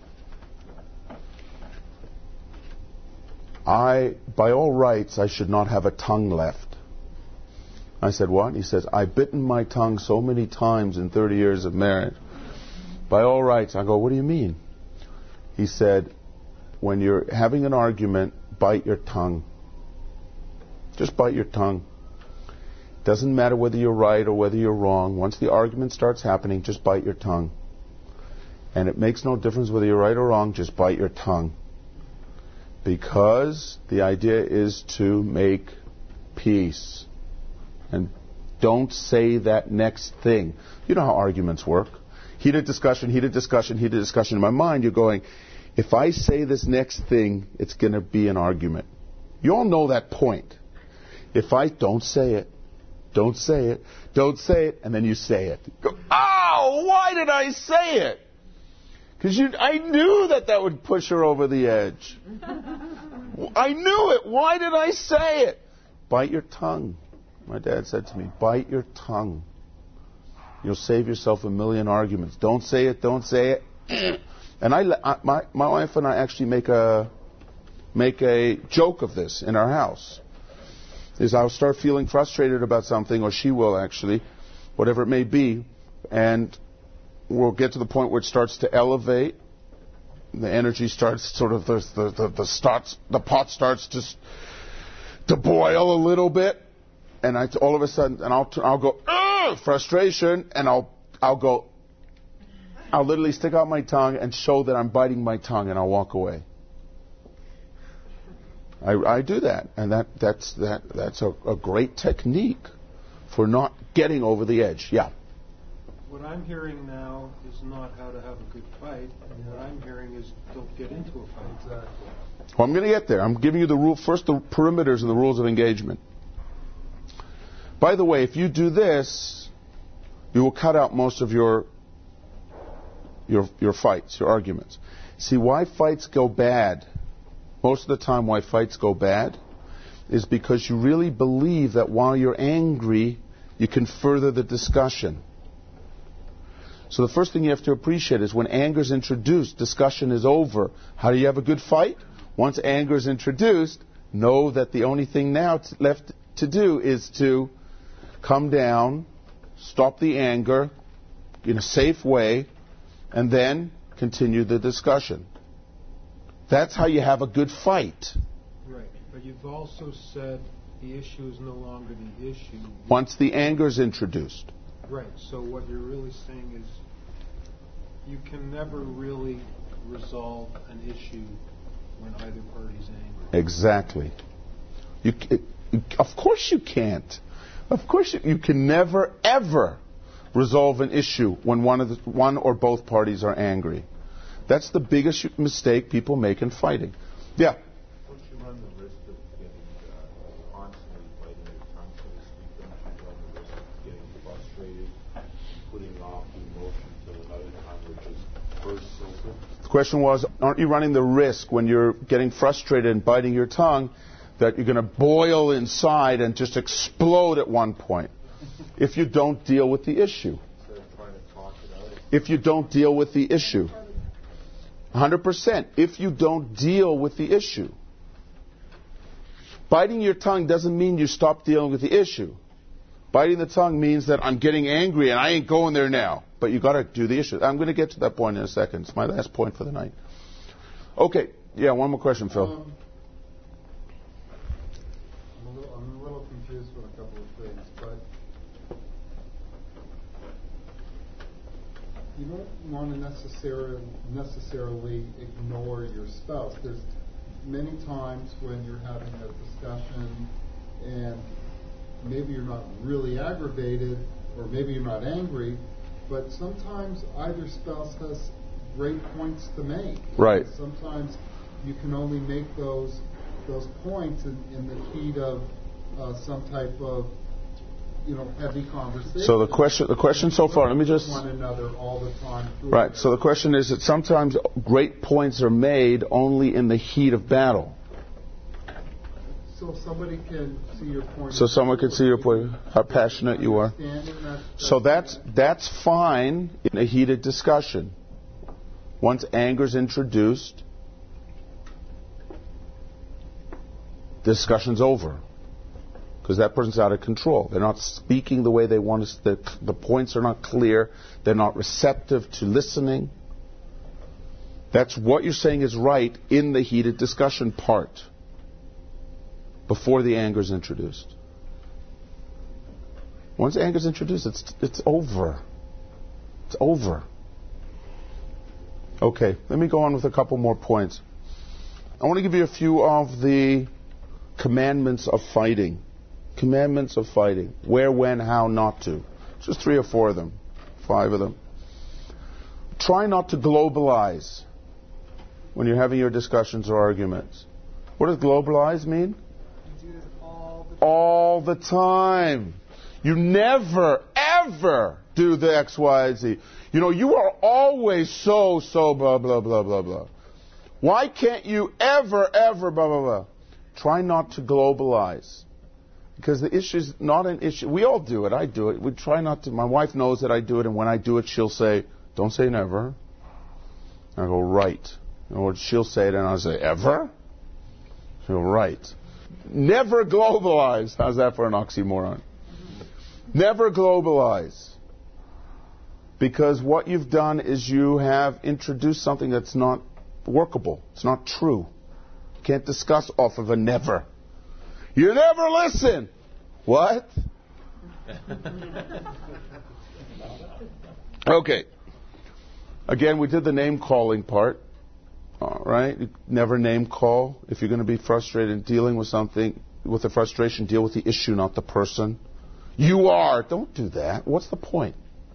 I, by all rights, I should not have a tongue left. I said, what? He says, I've bitten my tongue so many times in thirty years of marriage. By all rights. I go, what do you mean? He said, when you're having an argument, bite your tongue. Just bite your tongue. Doesn't matter whether you're right or whether you're wrong. Once the argument starts happening, just bite your tongue. And it makes no difference whether you're right or wrong, just bite your tongue. Because the idea is to make peace. And don't say that next thing. You know how arguments work. Heated discussion, heated discussion, heated discussion. In my mind, you're going, if I say this next thing, it's going to be an argument. You all know that point. If I don't say it, don't say it, don't say it, and then you say it. Go, oh, why did I say it? Because I knew that that would push her over the edge. I knew it. Why did I say it? Bite your tongue. My dad said to me, bite your tongue. You'll save yourself a million arguments. Don't say it, don't say it. And I, I, my, my wife and I actually make a, make a joke of this in our house. Is I'll start feeling frustrated about something, or she will actually, whatever it may be, and we'll get to the point where it starts to elevate. The energy starts sort of, the, the, the, the, starts, the pot starts to, to boil a little bit. And I, all of a sudden, and I'll, I'll go, ugh, frustration, and I'll, I'll go, I'll literally stick out my tongue and show that I'm biting my tongue, and I'll walk away. I, I do that, and that, that's, that, that's a, a great technique for not getting over the edge. Yeah. What I'm hearing now is not how to have a good fight. What I'm hearing is don't get into a fight. Exactly. Well, I'm going to get there. I'm giving you the rule first, the perimeters and the rules of engagement. By the way, if you do this, you will cut out most of your your your fights, your arguments. See, why fights go bad, most of the time why fights go bad, is because you really believe that while you're angry, you can further the discussion. So the first thing you have to appreciate is when anger is introduced, discussion is over. How do you have a good fight? Once anger is introduced, know that the only thing now t- left to do is to come down, stop the anger in a safe way, and then continue the discussion. That's how you have a good fight. Right, but you've also said the issue is no longer the issue. Once the anger is introduced. Right, so what you're really saying is you can never really resolve an issue when either party's angry. Exactly. You, it, of course you can't. Of course you, you can never, ever resolve an issue when one, of the, one or both parties are angry. That's the biggest mistake people make in fighting. Yeah? Don't you run the risk of getting uh, constantly biting your tongue, so to speak? Don't you run the risk of getting frustrated, putting off the emotion till another time, which is bursts open? The question was, aren't you running the risk when you're getting frustrated and biting your tongue that you're going to boil inside and just explode at one point if you don't deal with the issue? Instead of trying to talk it out. If you don't deal with the issue. one hundred percent. If you don't deal with the issue. Biting your tongue doesn't mean you stop dealing with the issue. Biting the tongue means that I'm getting angry and I ain't going there now. But you got to do the issue. I'm going to get to that point in a second. It's my last point for the night. Okay. Yeah, one more question, Phil. Um, I'm, a little, I'm a little confused with a couple of things, but you don't want to necessarily necessarily ignore your spouse. There's many times when you're having a discussion and maybe you're not really aggravated or maybe you're not angry, but sometimes either spouse has great points to make. Right. Sometimes you can only make those those points in, in the heat of uh, some type of you know heavy conversation. So the question, the question so far, let me just one another all the time. Right. So the question is that sometimes great points are made only in the heat of battle. So somebody can see your point. So someone can see your point. How passionate you are. That, so that's that's fine in a heated discussion. Once anger is introduced, discussion's over. Because that person's out of control. They're not speaking the way they want to. The, the points are not clear. They're not receptive to listening. That's what you're saying is right in the heated discussion part. Before the anger is introduced. Once anger is introduced, it's it's over. It's over. Okay, let me go on with a couple more points. I want to give you a few of the commandments of fighting. Commandments of fighting. Where, when, how, not to. Just three or four of them. Five of them. try not to globalize when you're having your discussions or arguments. What does globalize mean? All the time. You never, ever do the X, Y, Z. You know, you are always so, so, blah, blah, blah, blah, blah. Why can't you ever, ever, blah, blah, blah? Try not to globalize. Because the issue is not an issue. We all do it. I do it. We try not to. My wife knows that I do it, and when I do it, she'll say, don't say never. I go, right. Or she'll say it, and I'll say, ever? She'll go, right. Never globalize. How's that for an oxymoron? Never globalize. Because what you've done is you have introduced something that's not workable. It's not true. You can't discuss off of a never. You never listen. What? Okay. Again, we did the name calling part. All right. Never name call. If you're going to be frustrated in dealing with something, with the frustration, deal with the issue, not the person. You are. Don't do that. What's the point?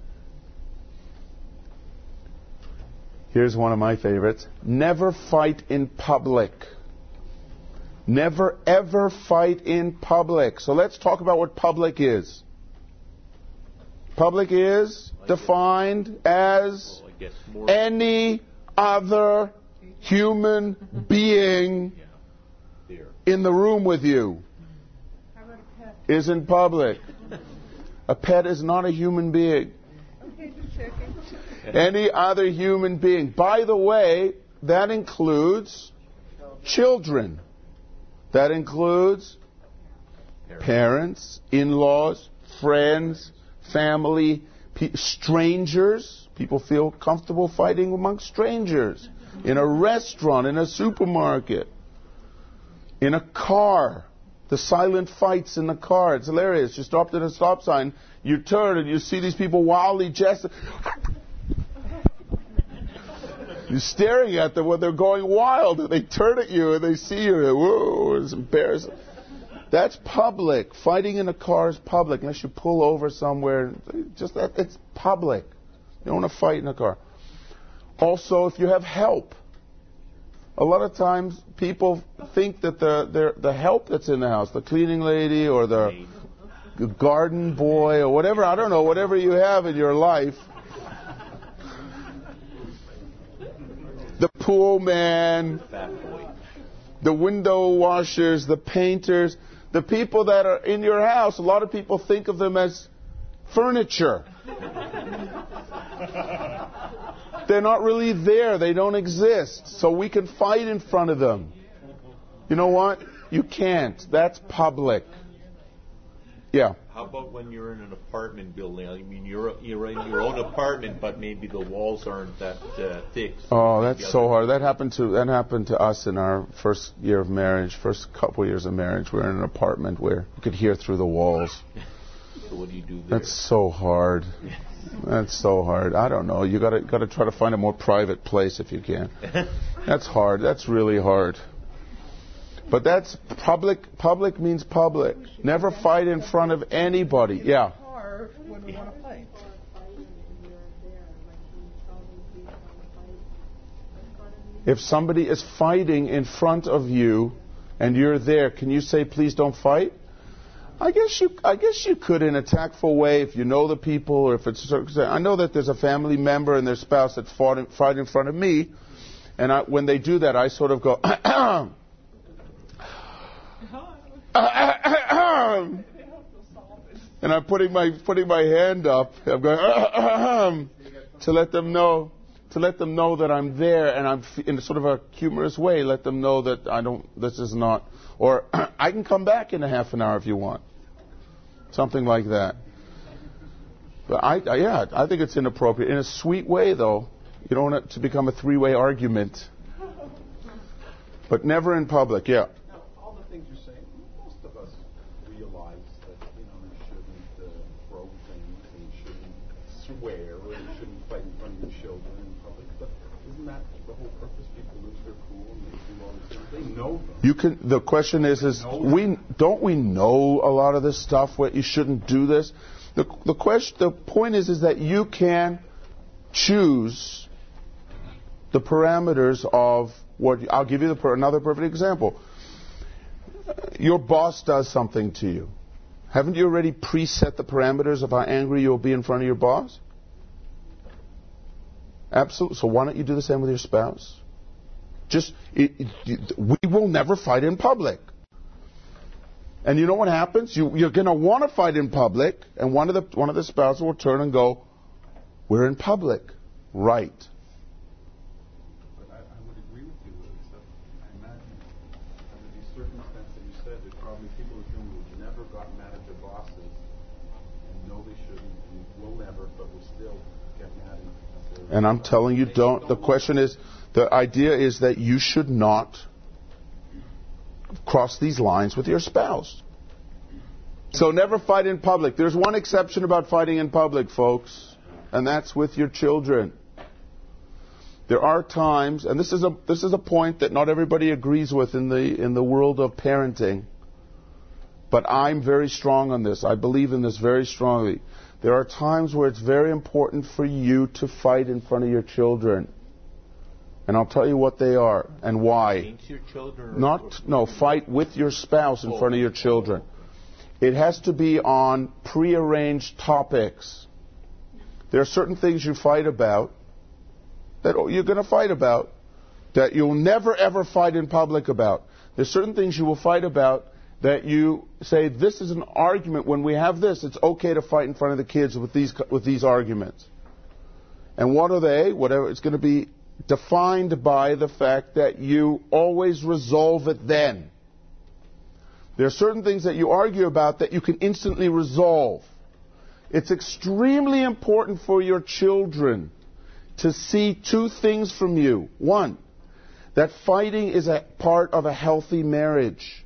Here's one of my favorites. Never fight in public. Never, ever fight in public. So let's talk about what public is. Public is defined as any other human being in the room with you is in public. A pet is not a human being. Okay, just checking. Any other human being. By the way, that includes children. That includes parents, in-laws, friends, family, pe- strangers. People feel comfortable fighting among strangers. In a restaurant, in a supermarket, in a car. The silent fights in the car. It's hilarious. You stopped at a stop sign, you turn and you see these people wildly gesture. You're staring at them when they're going wild, and they turn at you and they see you. And, whoa, it's embarrassing. That's public. Fighting in a car is public, unless you pull over somewhere. Just that, it's public. You don't want to fight in a car. Also, if you have help, a lot of times people think that the the help that's in the house, the cleaning lady or the garden boy or whatever, I don't know, whatever you have in your life, the pool man, the window washers, the painters, the people that are in your house, a lot of people think of them as furniture. They're not really there. They don't exist. So we can fight in front of them. You know what? You can't. That's public. Yeah. How about when you're in an apartment building? I mean, you're you're in your own apartment, but maybe the walls aren't that uh, thick. So oh, that's so hard. That happened to that happened to us in our first year of marriage, first couple years of marriage. We were in an apartment where you could hear through the walls. So what do you do there? That's so hard. That's so hard. I don't know. You gotta gotta try to find a more private place if you can. That's hard. That's really hard. But that's public. Public means public. Never fight in front of anybody. Yeah. When we want to fight. If somebody is fighting in front of you and you're there, can you say, please don't fight? I guess you I guess you could in a tactful way if you know the people, or if it's a, I know that there's a family member and their spouse that fought in, fight in front of me, and I, when they do that, I sort of go, and I'm putting my putting my hand up. I'm going to let them know to let them know that I'm there, and I'm in sort of a humorous way. Let them know that I don't. This is not. Or I can come back in a half an hour if you want. Something like that. But I, I, yeah, I think it's inappropriate. In a sweet way, though. You don't want it to become a three-way argument. But never in public, yeah. Now, all the things you're saying, most of us realize that, you know, you shouldn't uh, throw things, and you shouldn't swear, or you shouldn't fight in front of your children in public. But isn't that the whole purpose? People lose their cool and they do all these things. They know them. You can. The question is, is we don't we know a lot of this stuff? Where you shouldn't do this. The the question, the point is, is that you can choose the parameters of what... I'll give you the, another perfect example. Your boss does something to you. Haven't you already preset the parameters of how angry you'll be in front of your boss? Absolutely. So why don't you do the same with your spouse? Just, it, it, we will never fight in public. And you know what happens? You, you're going to want to fight in public, and one of the one of the spouses will turn and go, "We're in public." Right. But I, I would agree with you, except I imagine under these circumstances that you said, there's probably people who have never got mad at their bosses, and know they shouldn't, and will never, but will still get mad at their... And I'm telling you, don't. The question is, the idea is that you should not cross these lines with your spouse. So never fight in public. There's one exception about fighting in public, folks, and that's with your children. There are times, and this is a this is a point that not everybody agrees with in the in the world of parenting, but I'm very strong on this. I believe in this very strongly. There are times where it's very important for you to fight in front of your children. And I'll tell you what they are and why. Against your children? Not, no, fight with your spouse in front of your children. It has to be on prearranged topics. There are certain things you fight about that you're going to fight about that you'll never ever fight in public about. There's certain things you will fight about that you say, this is an argument. When we have this, it's okay to fight in front of the kids with these with these arguments. And what are they? Whatever, it's going to be defined by the fact that you always resolve it then. There are certain things that you argue about that you can instantly resolve. It's extremely important for your children to see two things from you. One, that fighting is a part of a healthy marriage.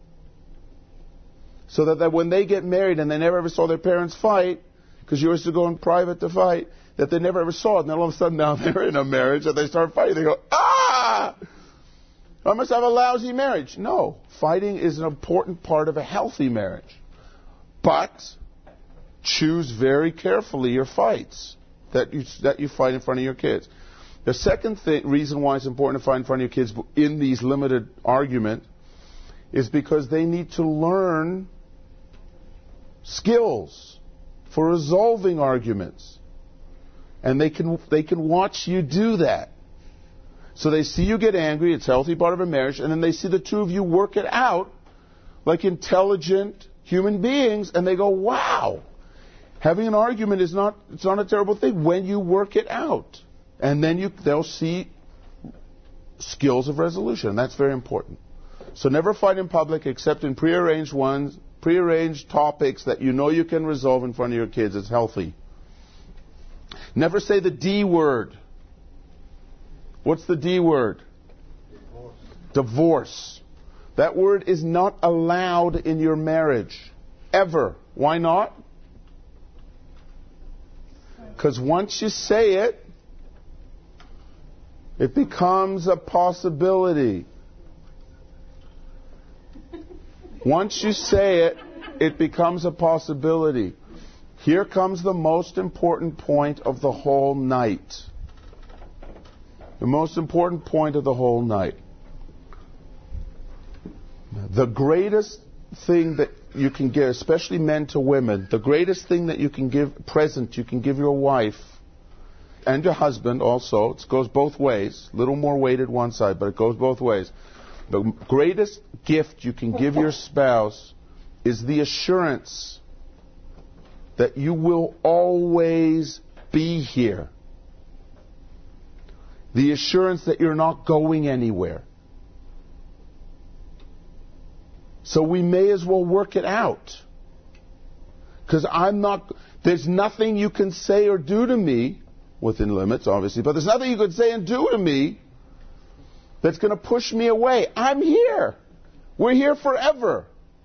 So that, that when they get married and they never ever saw their parents fight, because you used to go in private to fight, that they never ever saw it, and then all of a sudden now they're in a marriage and they start fighting. They go, ah! I must have a lousy marriage. No. Fighting is an important part of a healthy marriage. But choose very carefully your fights that you that you fight in front of your kids. The second thing, reason why it's important to fight in front of your kids in these limited arguments is because they need to learn skills for resolving arguments. And they can they can watch you do that. So they see you get angry, it's a healthy part of a marriage, and then they see the two of you work it out like intelligent human beings, and they go, wow, having an argument is not it's not a terrible thing when you work it out. And then you they'll see skills of resolution, and that's very important. So never fight in public except in prearranged ones, prearranged topics that you know you can resolve in front of your kids. It's healthy. Never say the D word. What's the D word? Divorce. Divorce. That word is not allowed in your marriage. Ever. Why not? Because once you say it, it becomes a possibility. Once you say it, it becomes a possibility. Here comes the most important point of the whole night. The most important point of the whole night. The greatest thing that you can give, especially men to women, the greatest thing that you can give, present you can give your wife and your husband also, it goes both ways, a little more weighted one side, but it goes both ways. The greatest gift you can give your spouse is the assurance that you will always be here. The assurance that you're not going anywhere. So we may as well work it out. Because I'm not, there's nothing you can say or do to me, within limits obviously, but there's nothing you can say and do to me that's going to push me away. I'm here. We're here forever.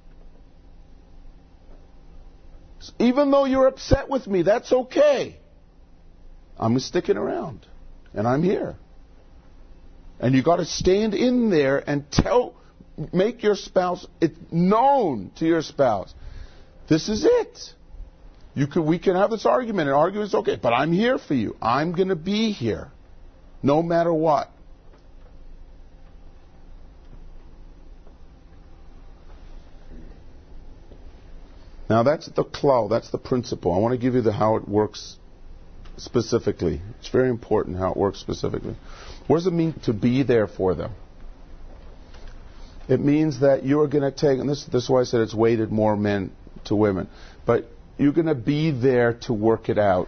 Even though you're upset with me, that's okay. I'm sticking around. And I'm here. And you got to stand in there and tell, make your spouse, it known to your spouse. This is it. You can, we can have this argument, and argument's okay, but I'm here for you. I'm going to be here. no matter what. Now that's the klal, that's the principle. I want to give you the how it works specifically. It's very important how it works specifically. What does it mean to be there for them? It means that you're going to take, and this, this is why I said it's weighted more men to women, but you're going to be there to work it out.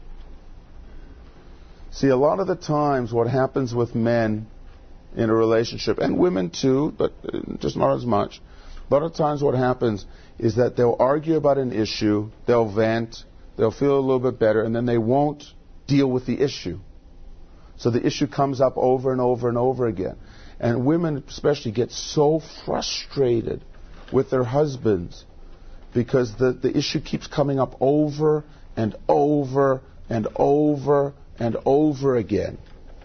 See, a lot of the times what happens with men in a relationship, and women too, but just not as much, a lot of times what happens is that they'll argue about an issue, they'll vent, they'll feel a little bit better, and then they won't deal with the issue. So the issue comes up over and over and over again. And women especially get so frustrated with their husbands because the, the issue keeps coming up over and over and over and over again.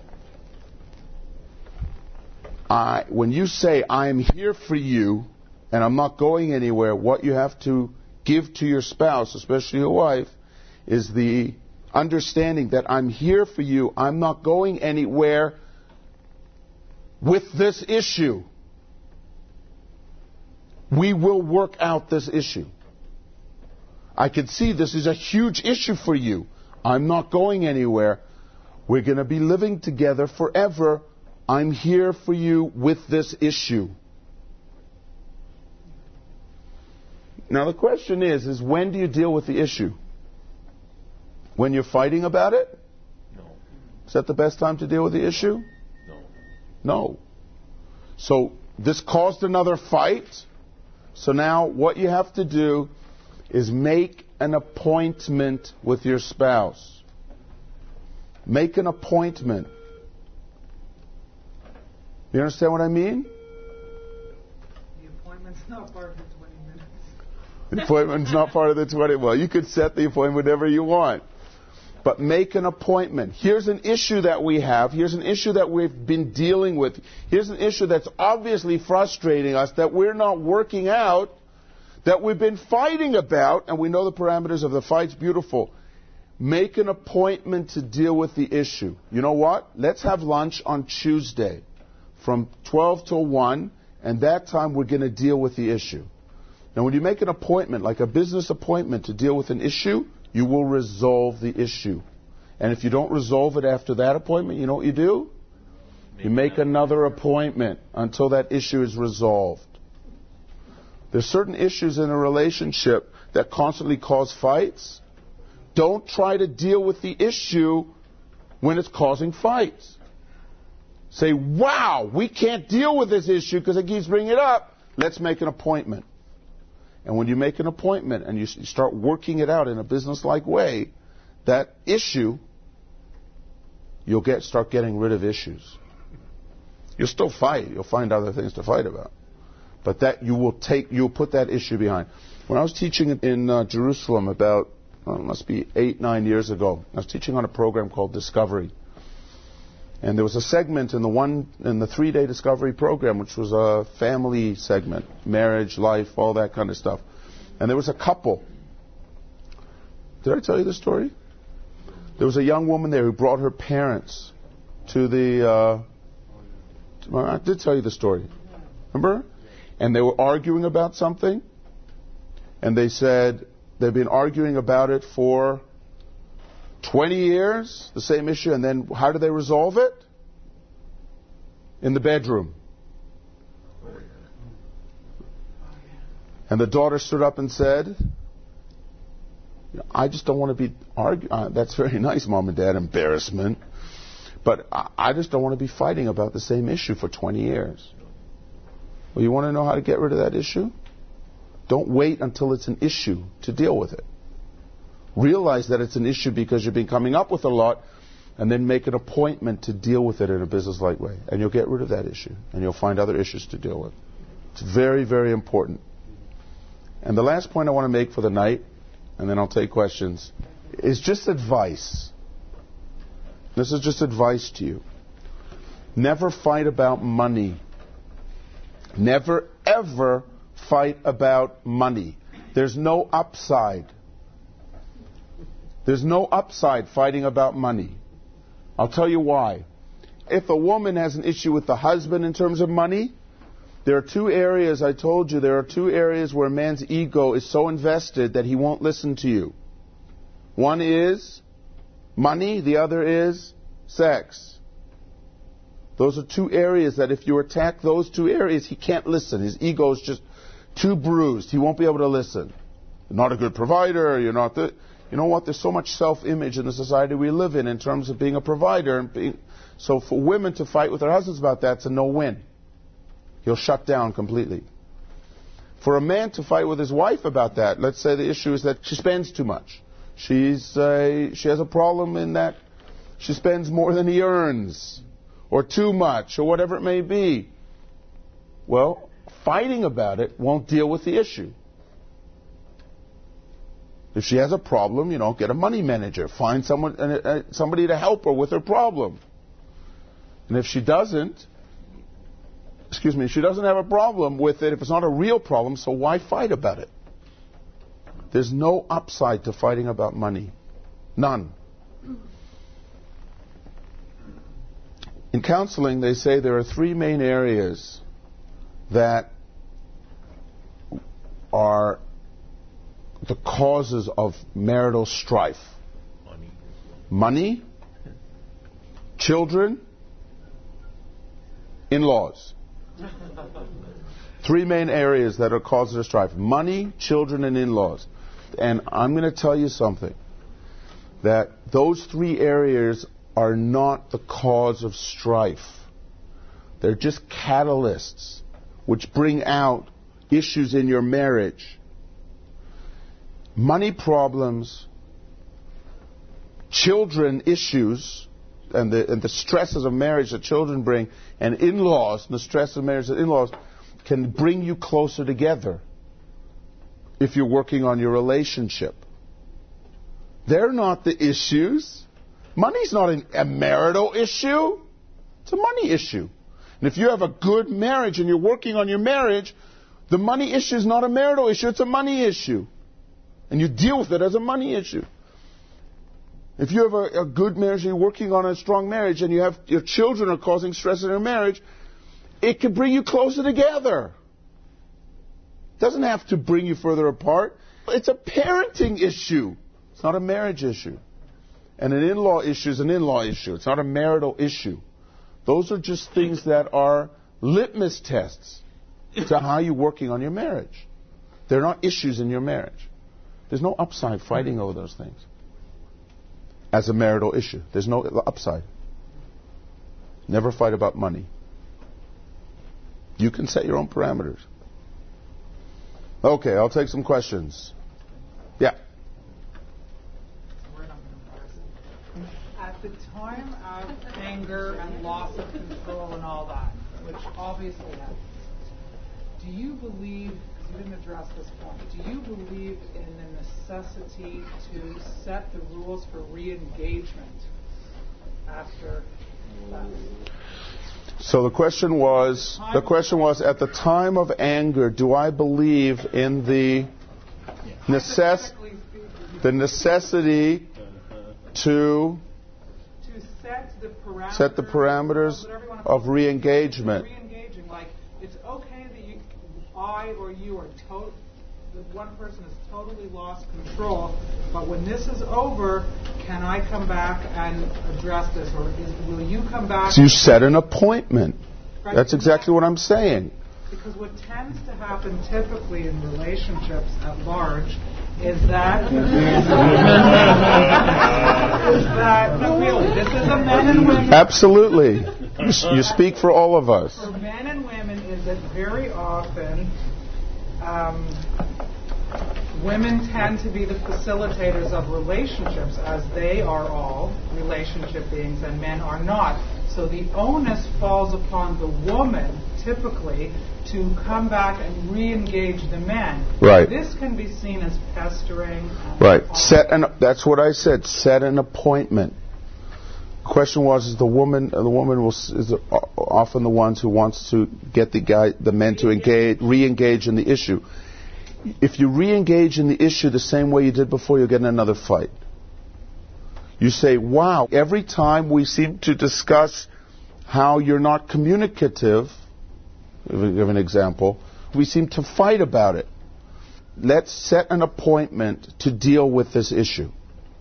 I, when you say, I'm here for you and I'm not going anywhere, what you have to give to your spouse, especially your wife, is the understanding that I'm here for you, I'm not going anywhere with this issue. We will work out this issue. I can see this is a huge issue for you. I'm not going anywhere. We're going to be living together forever. I'm here for you with this issue. Now the question is, is when do you deal with the issue? When you're fighting about it? No. Is that the best time to deal with the issue? No. No. So this caused another fight. So now what you have to do is make an appointment with your spouse. Make an appointment. You understand what I mean? The appointment's not part of the twenty minutes. The appointment's not part of the twenty. Well, you could set the appointment whenever you want. But make an appointment. Here's an issue that we have. Here's an issue that we've been dealing with. Here's an issue that's obviously frustrating us, that we're not working out, that we've been fighting about, and we know the parameters of the fight's beautiful. Make an appointment to deal with the issue. You know what? Let's have lunch on Tuesday from twelve till one, and that time we're going to deal with the issue. Now, when you make an appointment, like a business appointment to deal with an issue, you will resolve the issue. And if you don't resolve it after that appointment, you know what you do? You make another appointment until that issue is resolved. There's certain issues in a relationship that constantly cause fights. Don't try to deal with the issue when it's causing fights. Say, wow, we can't deal with this issue because it keeps bringing it up. Let's make an appointment. And when you make an appointment and you start working it out in a business-like way, that issue, you'll get start getting rid of issues. You'll still fight. You'll find other things to fight about. But that you will take, you'll put that issue behind. When I was teaching in uh, Jerusalem about, oh, it must be eight, nine years ago, I was teaching on a program called Discovery. And there was a segment in the one in the three-day Discovery program, which was a family segment, marriage, life, all that kind of stuff. And there was a couple. Did I tell you the story? There was a young woman there who brought her parents to the. Uh, to, I did tell you the story. Remember? And they were arguing about something. And they said they've been arguing about it for twenty years, the same issue, and then how do they resolve it? In the bedroom. And the daughter stood up and said, I just don't want to be arguing. Uh, that's very nice, Mom and Dad, embarrassment. But I, I just don't want to be fighting about the same issue for twenty years. Well, you want to know how to get rid of that issue? Don't wait until it's an issue to deal with it. Realize that it's an issue because you've been coming up with a lot, and then make an appointment to deal with it in a business-like way. And you'll get rid of that issue, and you'll find other issues to deal with. It's very, very important. And the last point I want to make for the night, and then I'll take questions, is just advice. This is just advice to you. Never fight about money. Never, ever fight about money. There's no upside. There's no upside fighting about money. I'll tell you why. If a woman has an issue with the husband in terms of money, there are two areas, I told you, there are two areas where a man's ego is so invested that he won't listen to you. One is money, the other is sex. Those are two areas that if you attack those two areas, he can't listen. His ego is just too bruised. He won't be able to listen. You're not a good provider, you're not the... You know what? There's so much self-image in the society we live in in terms of being a provider. And being, so for women to fight with their husbands about that, it's a no-win. He'll shut down completely. For a man to fight with his wife about that, let's say the issue is that she spends too much. She's uh, she has a problem in that she spends more than he earns, or too much, or whatever it may be. Well, fighting about it won't deal with the issue. If she has a problem, you know, get a money manager. Find someone, uh, somebody to help her with her problem. And if she doesn't, excuse me, if she doesn't have a problem with it, if it's not a real problem, so why fight about it? There's no upside to fighting about money. None. In counseling, they say there are three main areas that are the causes of marital strife. Money. Money, children, in-laws. Three main areas that are causes of strife. Money, children, and in-laws. And I'm going to tell you something. That those three areas are not the cause of strife. They're just catalysts which bring out issues in your marriage. Money problems, children issues, and the, and the stresses of marriage that children bring, and in-laws, and the stress of marriage that in-laws, can bring you closer together if you're working on your relationship. They're not the issues. Money's not an, a marital issue. It's a money issue. And if you have a good marriage and you're working on your marriage, the money issue is not a marital issue, it's a money issue. And you deal with it as a money issue. If you have a, a good marriage and you're working on a strong marriage and you have your children are causing stress in your marriage, it can bring you closer together. It doesn't have to bring you further apart. It's a parenting issue. It's not a marriage issue. And an in-law issue is an in-law issue. It's not a marital issue. Those are just things that are litmus tests to how you're working on your marriage. They're not issues in your marriage. There's no upside fighting over those things as a marital issue. There's no upside. Never fight about money. You can set your own parameters. Okay, I'll take some questions. Yeah. At the time of anger and loss of control and all that, which obviously happens, do you believe, because you didn't address this point, do you believe in the necessity to set the rules for re-engagement after that? So the question was, the question was, at the time of anger, do I believe in the necess- the necessity to to set the parameters, set the parameters of re-engagement? Re-engaging, like it's okay that you, I or you are to- that one person has totally lost control, but when this is over, can I come back and address this, or is, will you come back? So you set an appointment. Right? That's exactly what I'm saying. Because what tends to happen typically in relationships at large is that is that no, really, this is a men and women. Absolutely, you, you speak for all of us. For men and women, is that very often um, women tend to be the facilitators of relationships, as they are all relationship beings, and men are not. So the onus falls upon the woman, typically, to come back and re-engage the men. Right. This can be seen as pestering. Right. Set an. That's what I said. Set an appointment. The question was: Is the woman? The woman will is often the ones who wants to get the guy, the men to engage, re-engage in the issue. If you re-engage in the issue the same way you did before, you'll get in another fight. You say, wow, every time we seem to discuss how you're not communicative. I'll give an example. We seem to fight about it. Let's set an appointment to deal with this issue.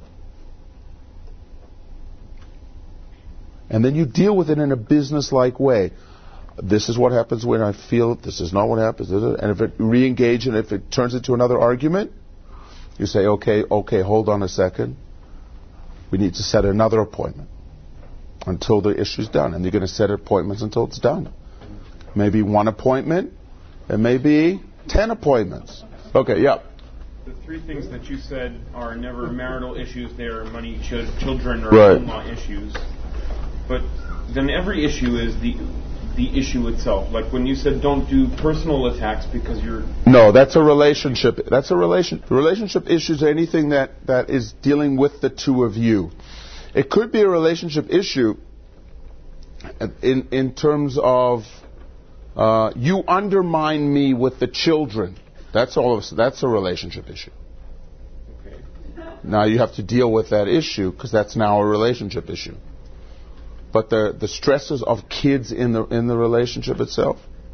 And then you deal with it in a business-like way. This is what happens when I feel it. This is not what happens. And if it re-engage and if it turns into another argument, you say, okay, okay, hold on a second. We need to set another appointment until the issue's done. And you're going to set appointments until it's done. Maybe one appointment. It may be ten appointments. Okay, yeah. The three things that you said are never marital issues. They are money, ch- children, or right. in-law issues. But then every issue is the the issue itself. Like when you said don't do personal attacks because you're... No, that's a relationship. That's a relation. Relationship issues are anything that, that is dealing with the two of you. It could be a relationship issue in in terms of uh, you undermine me with the children. That's all. Of, that's a relationship issue. Okay. Now you have to deal with that issue because that's now a relationship issue. But the, the stresses of kids in the in the relationship itself?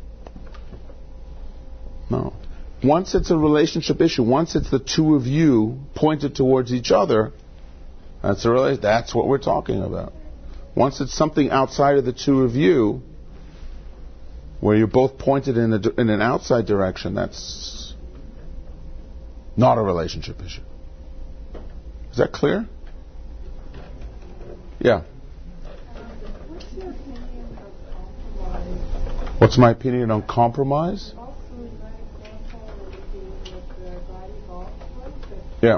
No. Once it's a relationship issue, once it's the two of you pointed towards each other, that's a rela- that's what we're talking about. Once it's something outside of the two of you, where you're both pointed in, a, in an outside direction, that's not a relationship issue. Is that clear? Yeah. What's my opinion on compromise? Yeah.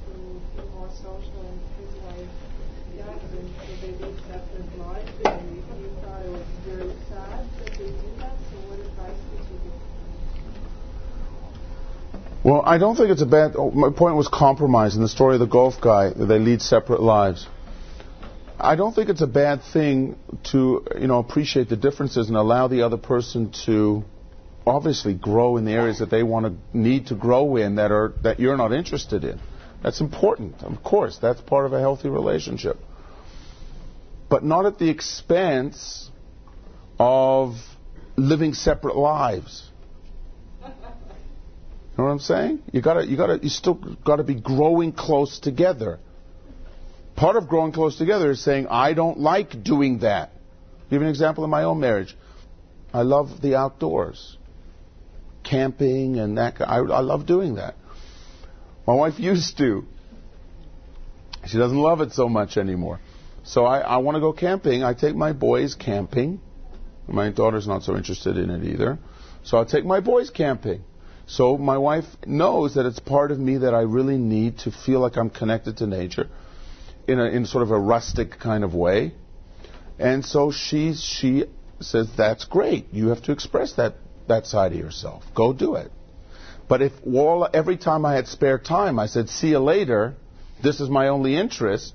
Well, I don't think it's a bad... Oh, my point was compromise in the story of the golf guy, that they lead separate lives. I don't think it's a bad thing to, you know, appreciate the differences and allow the other person to obviously grow in the areas that they want to need to grow in that are that you're not interested in. That's important. Of course, that's part of a healthy relationship. But not at the expense of living separate lives. You know what I'm saying? You gotta, you gotta, you still gotta be growing close together. Part of growing close together is saying, I don't like doing that. I'll give you an example of my own marriage. I love the outdoors. Camping and that. I, I love doing that. My wife used to. She doesn't love it so much anymore. So I, I want to go camping. I take my boys camping. My daughter's not so interested in it either. So I'll take my boys camping. So my wife knows that it's part of me that I really need to feel like I'm connected to nature. In, a, in sort of a rustic kind of way. And so she, she says, that's great. You have to express that, that side of yourself. Go do it. But if all, every time I had spare time, I said, see you later, this is my only interest,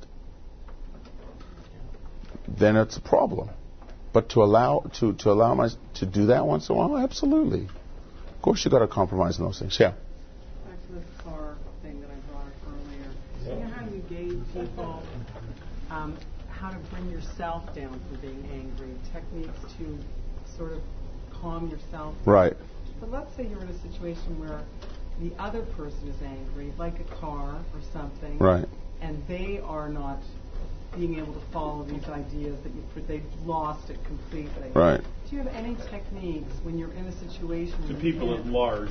then it's a problem. But to allow to, to allow my to do that once in a while, absolutely. Of course you've got to compromise in those things. Yeah. Back to the car thing that I brought up earlier. So you know how you gauge people, um, how to bring yourself down from being angry, techniques to sort of calm yourself. Right. But let's say you're in a situation where the other person is angry, like a car or something. Right. And they are not being able to follow these ideas that you they've lost it completely. Right. Do you have any techniques when you're in a situation? To people at large,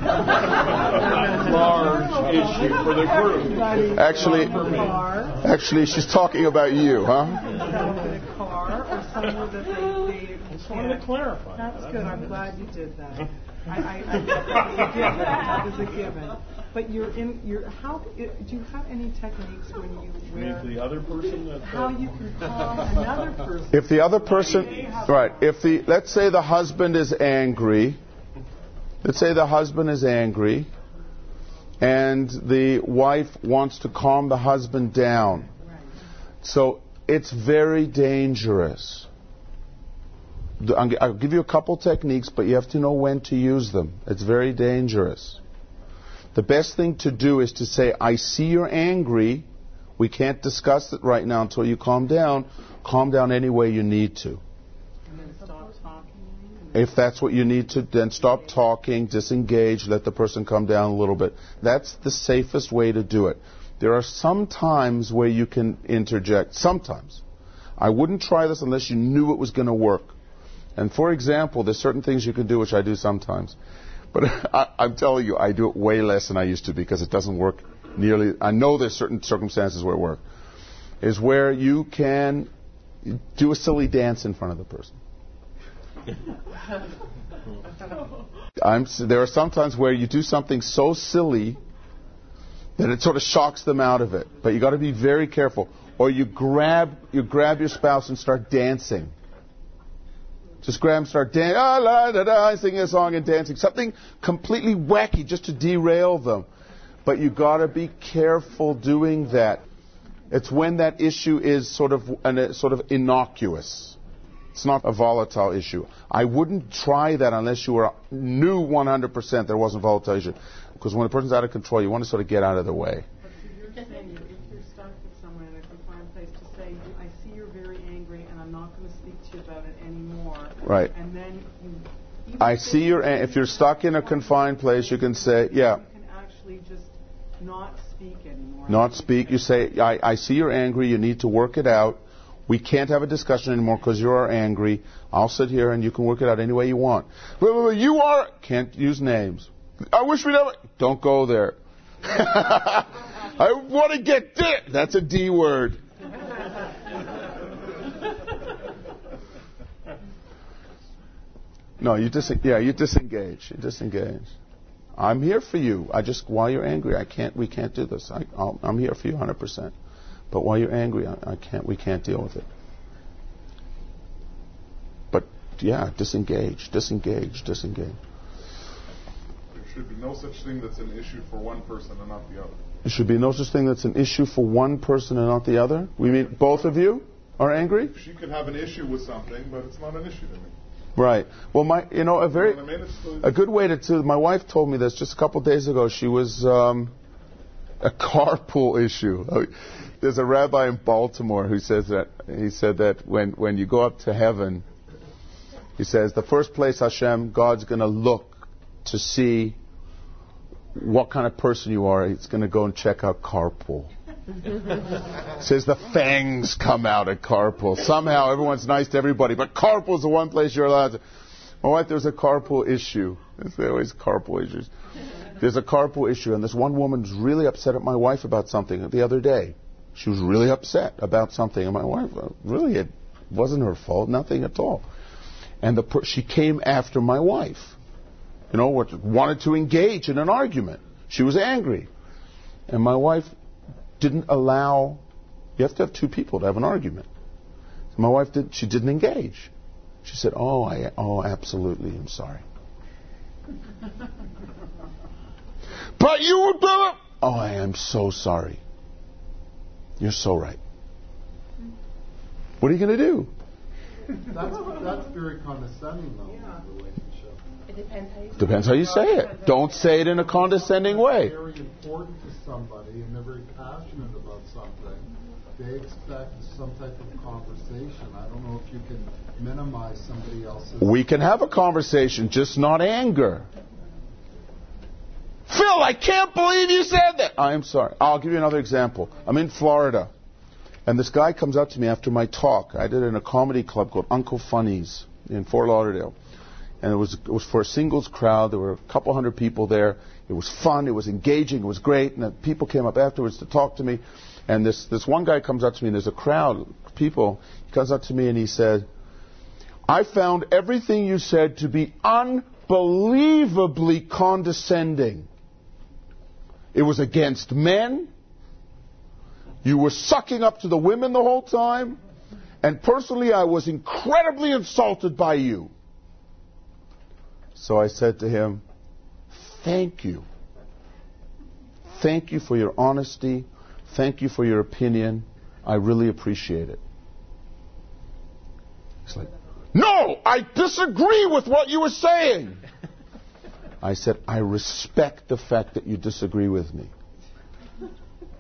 large issue for the group. Actually, car, actually, she's talking about you, huh? in a car or somewhere that they. they I just wanted to clarify. That's good. I'm glad you did that. I, I, I that was a given. That was a given. But you're in. You're how do you have any techniques when you where the other person that how you can calm another person? If the other person, right? If the let's say the husband is angry. Let's say the husband is angry, and the wife wants to calm the husband down. So it's very dangerous. I'll give you a couple techniques, but you have to know when to use them. It's very dangerous. The best thing to do is to say, I see you're angry. We can't discuss it right now until you calm down. Calm down any way you need to. If that's what you need to, then stop talking, disengage, let the person come down a little bit. That's the safest way to do it. There are some times where you can interject. Sometimes. I wouldn't try this unless you knew it was going to work. And for example, there's certain things you can do, which I do sometimes. But I, I'm telling you, I do it way less than I used to because it doesn't work nearly. I know there's certain circumstances where it works. Is where you can do a silly dance in front of the person. I'm, there are sometimes where you do something so silly that it sort of shocks them out of it. But you got to be very careful. Or you grab you grab your spouse and start dancing. Just grab and start dancing, ah, la, da, da, singing a song and dancing. Something completely wacky just to derail them. But you got to be careful doing that. It's when that issue is sort of an, sort of innocuous. It's not a volatile issue. I wouldn't try that unless you were knew one hundred percent there wasn't a volatile issue. Because when a person's out of control, you want to sort of get out of the way. But so you're saying if you're stuck with someone in a confined place to say, I see you're very angry and I'm not going to speak to you about it anymore. Right. And then you... I see you're... If you're stuck in a confined place, you can say, yeah. You can actually just not speak anymore. Not speak. You say, I, I see you're angry. You need to work it out. We can't have a discussion anymore because you are angry. I'll sit here and you can work it out any way you want. Wait, wait, wait, you are... Can't use names. I wish we never... Don't go there. I want to get there. That's a D word. No, you dis- yeah, you disengage. You disengage. I'm here for you. I just, while you're angry, I can't, we can't do this. I, I'll, I'm here for you one hundred percent. But while you're angry, I, I can't, we can't deal with it. But, yeah, disengage, disengage, disengage. There should be no such thing that's an issue for one person and not the other. There should be no such thing that's an issue for one person and not the other? We mean both of you are angry? She could have an issue with something, but it's not an issue to me. Right. Well, my, you know, a very, You know what I mean? It's- a good way to, to, my wife told me this just a couple of days ago. She was, um, a carpool issue. There's a rabbi in Baltimore who says that, he said that when, when you go up to heaven, he says, the first place Hashem, God's going to look to see what kind of person you are. He's going to go and check out carpool. Says the fangs come out at carpool. Somehow everyone's nice to everybody, but carpool's the one place you're allowed to. My wife, there's a carpool issue. There's always carpool issues. There's a carpool issue, and this one woman was really upset at my wife about something the other day. She was really upset about something, and my wife, really, it wasn't her fault, nothing at all. And the per- she came after my wife, you know, wanted to engage in an argument. She was angry. And my wife didn't allow, you have to have two people to have an argument. So my wife, did. she didn't engage. She said, oh, I, oh, absolutely, I'm sorry. But you would do it. Oh, I am so sorry. You're so right. What are you going to do? That's, that's very condescending, though, in a relationship. It depends how you Depends how you say it. Don't say it in a condescending way. It's very important to somebody and they're very passionate about something. They expect some type of conversation. I don't know if you can minimize somebody else's... We can have a conversation, just not anger. Phil, I can't believe you said that. I'm sorry. I'll give you another example. I'm in Florida, and this guy comes up to me after my talk. I did it in a comedy club called Uncle Funny's in Fort Lauderdale. And it was it was for a singles crowd. There were a couple hundred people there. It was fun. It was engaging. It was great. And the people came up afterwards to talk to me. And this, this one guy comes up to me, and there's a crowd of people. He comes up to me, and he said, I found everything you said to be unbelievably condescending. It was against men. You were sucking up to the women the whole time. And personally, I was incredibly insulted by you. So I said to him, thank you. Thank you for your honesty. Thank you for your opinion. I really appreciate it. He's like, no, I disagree with what you were saying. I said, I respect the fact that you disagree with me.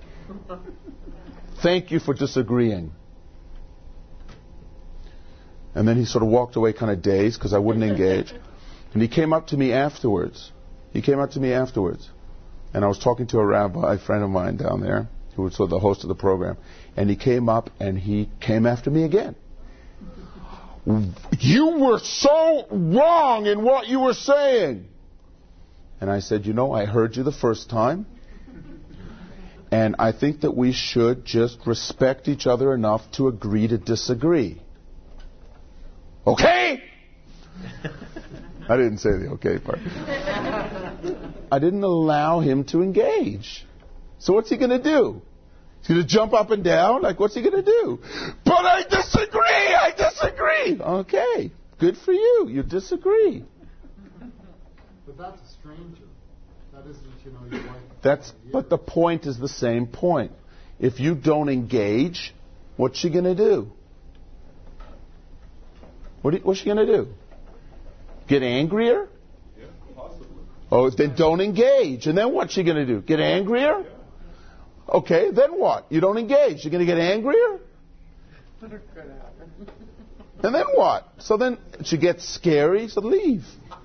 Thank you for disagreeing. And then he sort of walked away kind of dazed because I wouldn't engage. And he came up to me afterwards. He came up to me afterwards. And I was talking to a rabbi, a friend of mine down there, who was sort of the host of the program. And he came up and he came after me again. You were so wrong in what you were saying. And I said, you know, I heard you the first time. And I think that we should just respect each other enough to agree to disagree. Okay? I didn't say the okay part. I didn't allow him to engage. So what's he going to do? He's going to jump up and down? Like, what's he going to do? But I disagree! I disagree! Okay. Good for you. You disagree. But that's a stranger. That isn't, you know, your wife. That's, but the point is the same point. If you don't engage, what's she going to do? What you, what's she going to do? Get angrier? Yeah, possibly. Oh, then don't engage. And then what's she going to do? Get angrier? Yeah. Okay, then what? You don't engage. You're going to get angrier? And then what? So then she gets scary, so leave.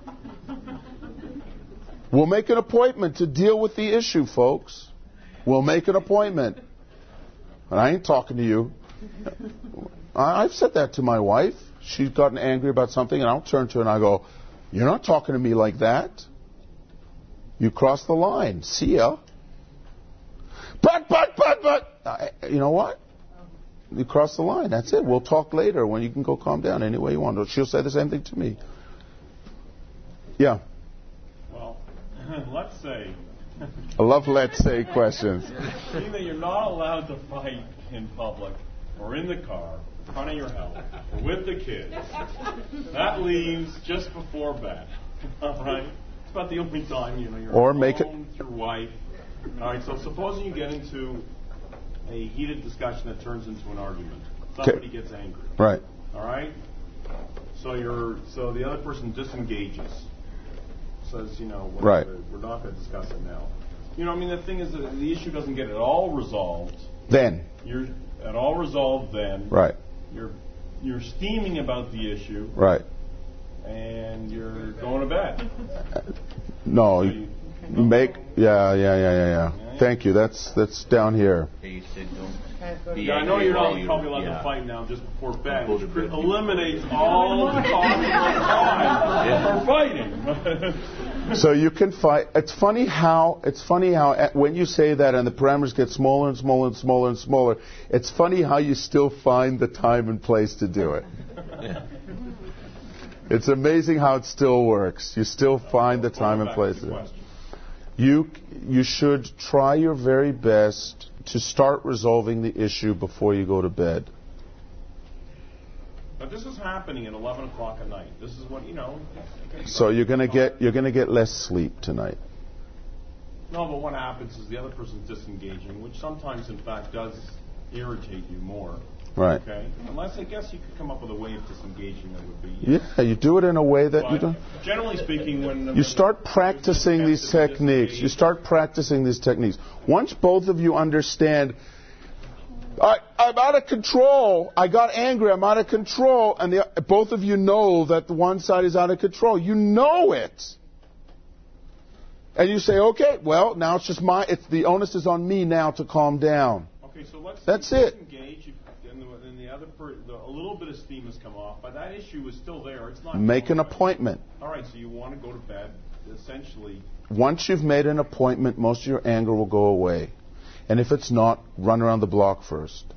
We'll make an appointment to deal with the issue, folks. We'll make an appointment. And I ain't talking to you. I've said that to my wife. She's gotten angry about something, and I'll turn to her and I go, you're not talking to me like that. You crossed the line. See ya. But, but, but, but. Uh, you know what? You crossed the line. That's it. We'll talk later when you can go calm down any way you want. She'll say the same thing to me. Yeah. Well, let's say. I love let's say questions. Being that you're not allowed to fight in public or in the car, in front of your house, or with the kids. That leaves just before bed. All right? It's about the only time, you know, you're or alone make it with your wife. All right, so supposing you get into a heated discussion that turns into an argument. Somebody gets angry. Right. All right? So you're so the other person disengages. Says, you know, right. we're, we're not going to discuss it now. You know, I mean, the thing is that the issue doesn't get at all resolved. Then. You're at all resolved then. Right. You're you're steaming about the issue. Right. And you're going to bed. No. So you, you make yeah, yeah, yeah, yeah, yeah. Thank you. That's that's down here. Yeah, I know you're not probably allowed yeah. to fight now just before bed, which eliminates all the possible time for fighting. So you can fight. It's funny how it's funny how when you say that and the parameters get smaller and smaller and smaller and smaller, it's funny how you still find the time and place to do it. It's amazing how it still works. You still find the time and place to do it. You you should try your very best to start resolving the issue before you go to bed. But this is happening at eleven o'clock at night. This is what you know. So you're gonna get you're gonna get less sleep tonight. No, but what happens is the other person's disengaging, which sometimes, in fact, does irritate you more. Right. Okay. Unless I guess you could come up with a way of disengaging that would be. Yeah, you do it in a way that but you don't. Generally speaking, when you start practicing these techniques, you start practicing these techniques. Once both of you understand, I, I'm out of control. I got angry. I'm out of control, and the, both of you know that the one side is out of control. You know it, and you say, "Okay, well, now it's just my. It's the onus is on me now to calm down." Okay, so let's. That's it. Engage. And the other, per, the, a little bit of steam has come off, but that issue is still there. It's not. Make an away. appointment. All right, so you want to go to bed, essentially. Once you've made an appointment, most of your anger will go away. And if it's not, run around the block first.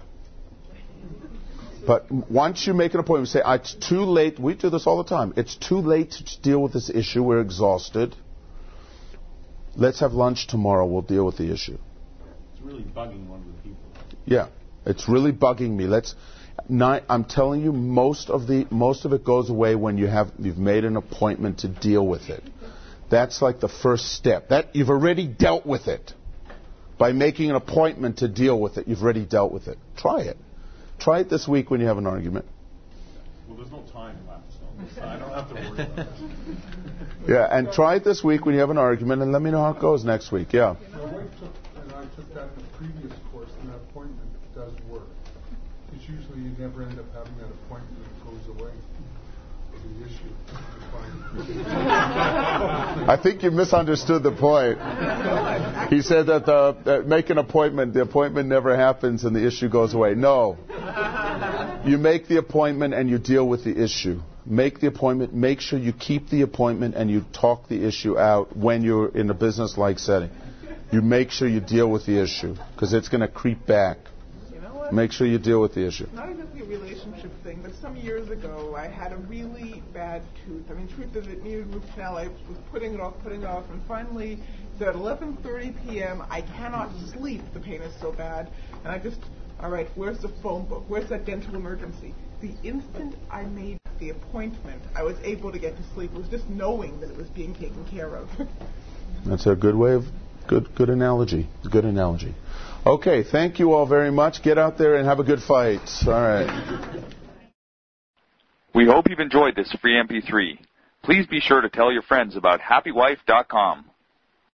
But once you make an appointment, say, it's too late. We do this all the time. It's too late to deal with this issue. We're exhausted. Let's have lunch tomorrow. We'll deal with the issue. It's really bugging one of the people. Yeah. It's really bugging me. Let's. Not, I'm telling you, most of the most of it goes away when you have you've made an appointment to deal with it. That's like the first step. That you've already dealt with it by making an appointment to deal with it. You've already dealt with it. Try it. Try it this week when you have an argument. Well, there's no time left, so I don't have to worry about it. Yeah, and try it this week when you have an argument, and let me know how it goes next week. Yeah. My wife took, and I took that in the previous course, and that appointment does work. It's usually you never end up having that appointment that goes away. I think you misunderstood the point. He said that, the, that make an appointment, the appointment never happens and the issue goes away. No. You make the appointment and you deal with the issue. Make the appointment, make sure you keep the appointment and you talk the issue out when you're in a business-like setting. You make sure you deal with the issue because it's going to creep back. You know what? Make sure you deal with the issue. It's not exactly a relationship thing, but some years ago I had a really bad tooth. I mean, truth is it needed root canal. I was putting it off, putting it off, and finally, so at eleven thirty p.m., I cannot sleep. The pain is so bad. And I just, all right, where's the phone book? Where's that dental emergency? The instant I made the appointment, I was able to get to sleep. It was just knowing that it was being taken care of. That's a good way of, good good analogy. Good analogy. Okay, thank you all very much. Get out there and have a good fight. All right. We hope you've enjoyed this free M P three. Please be sure to tell your friends about happy wife dot com.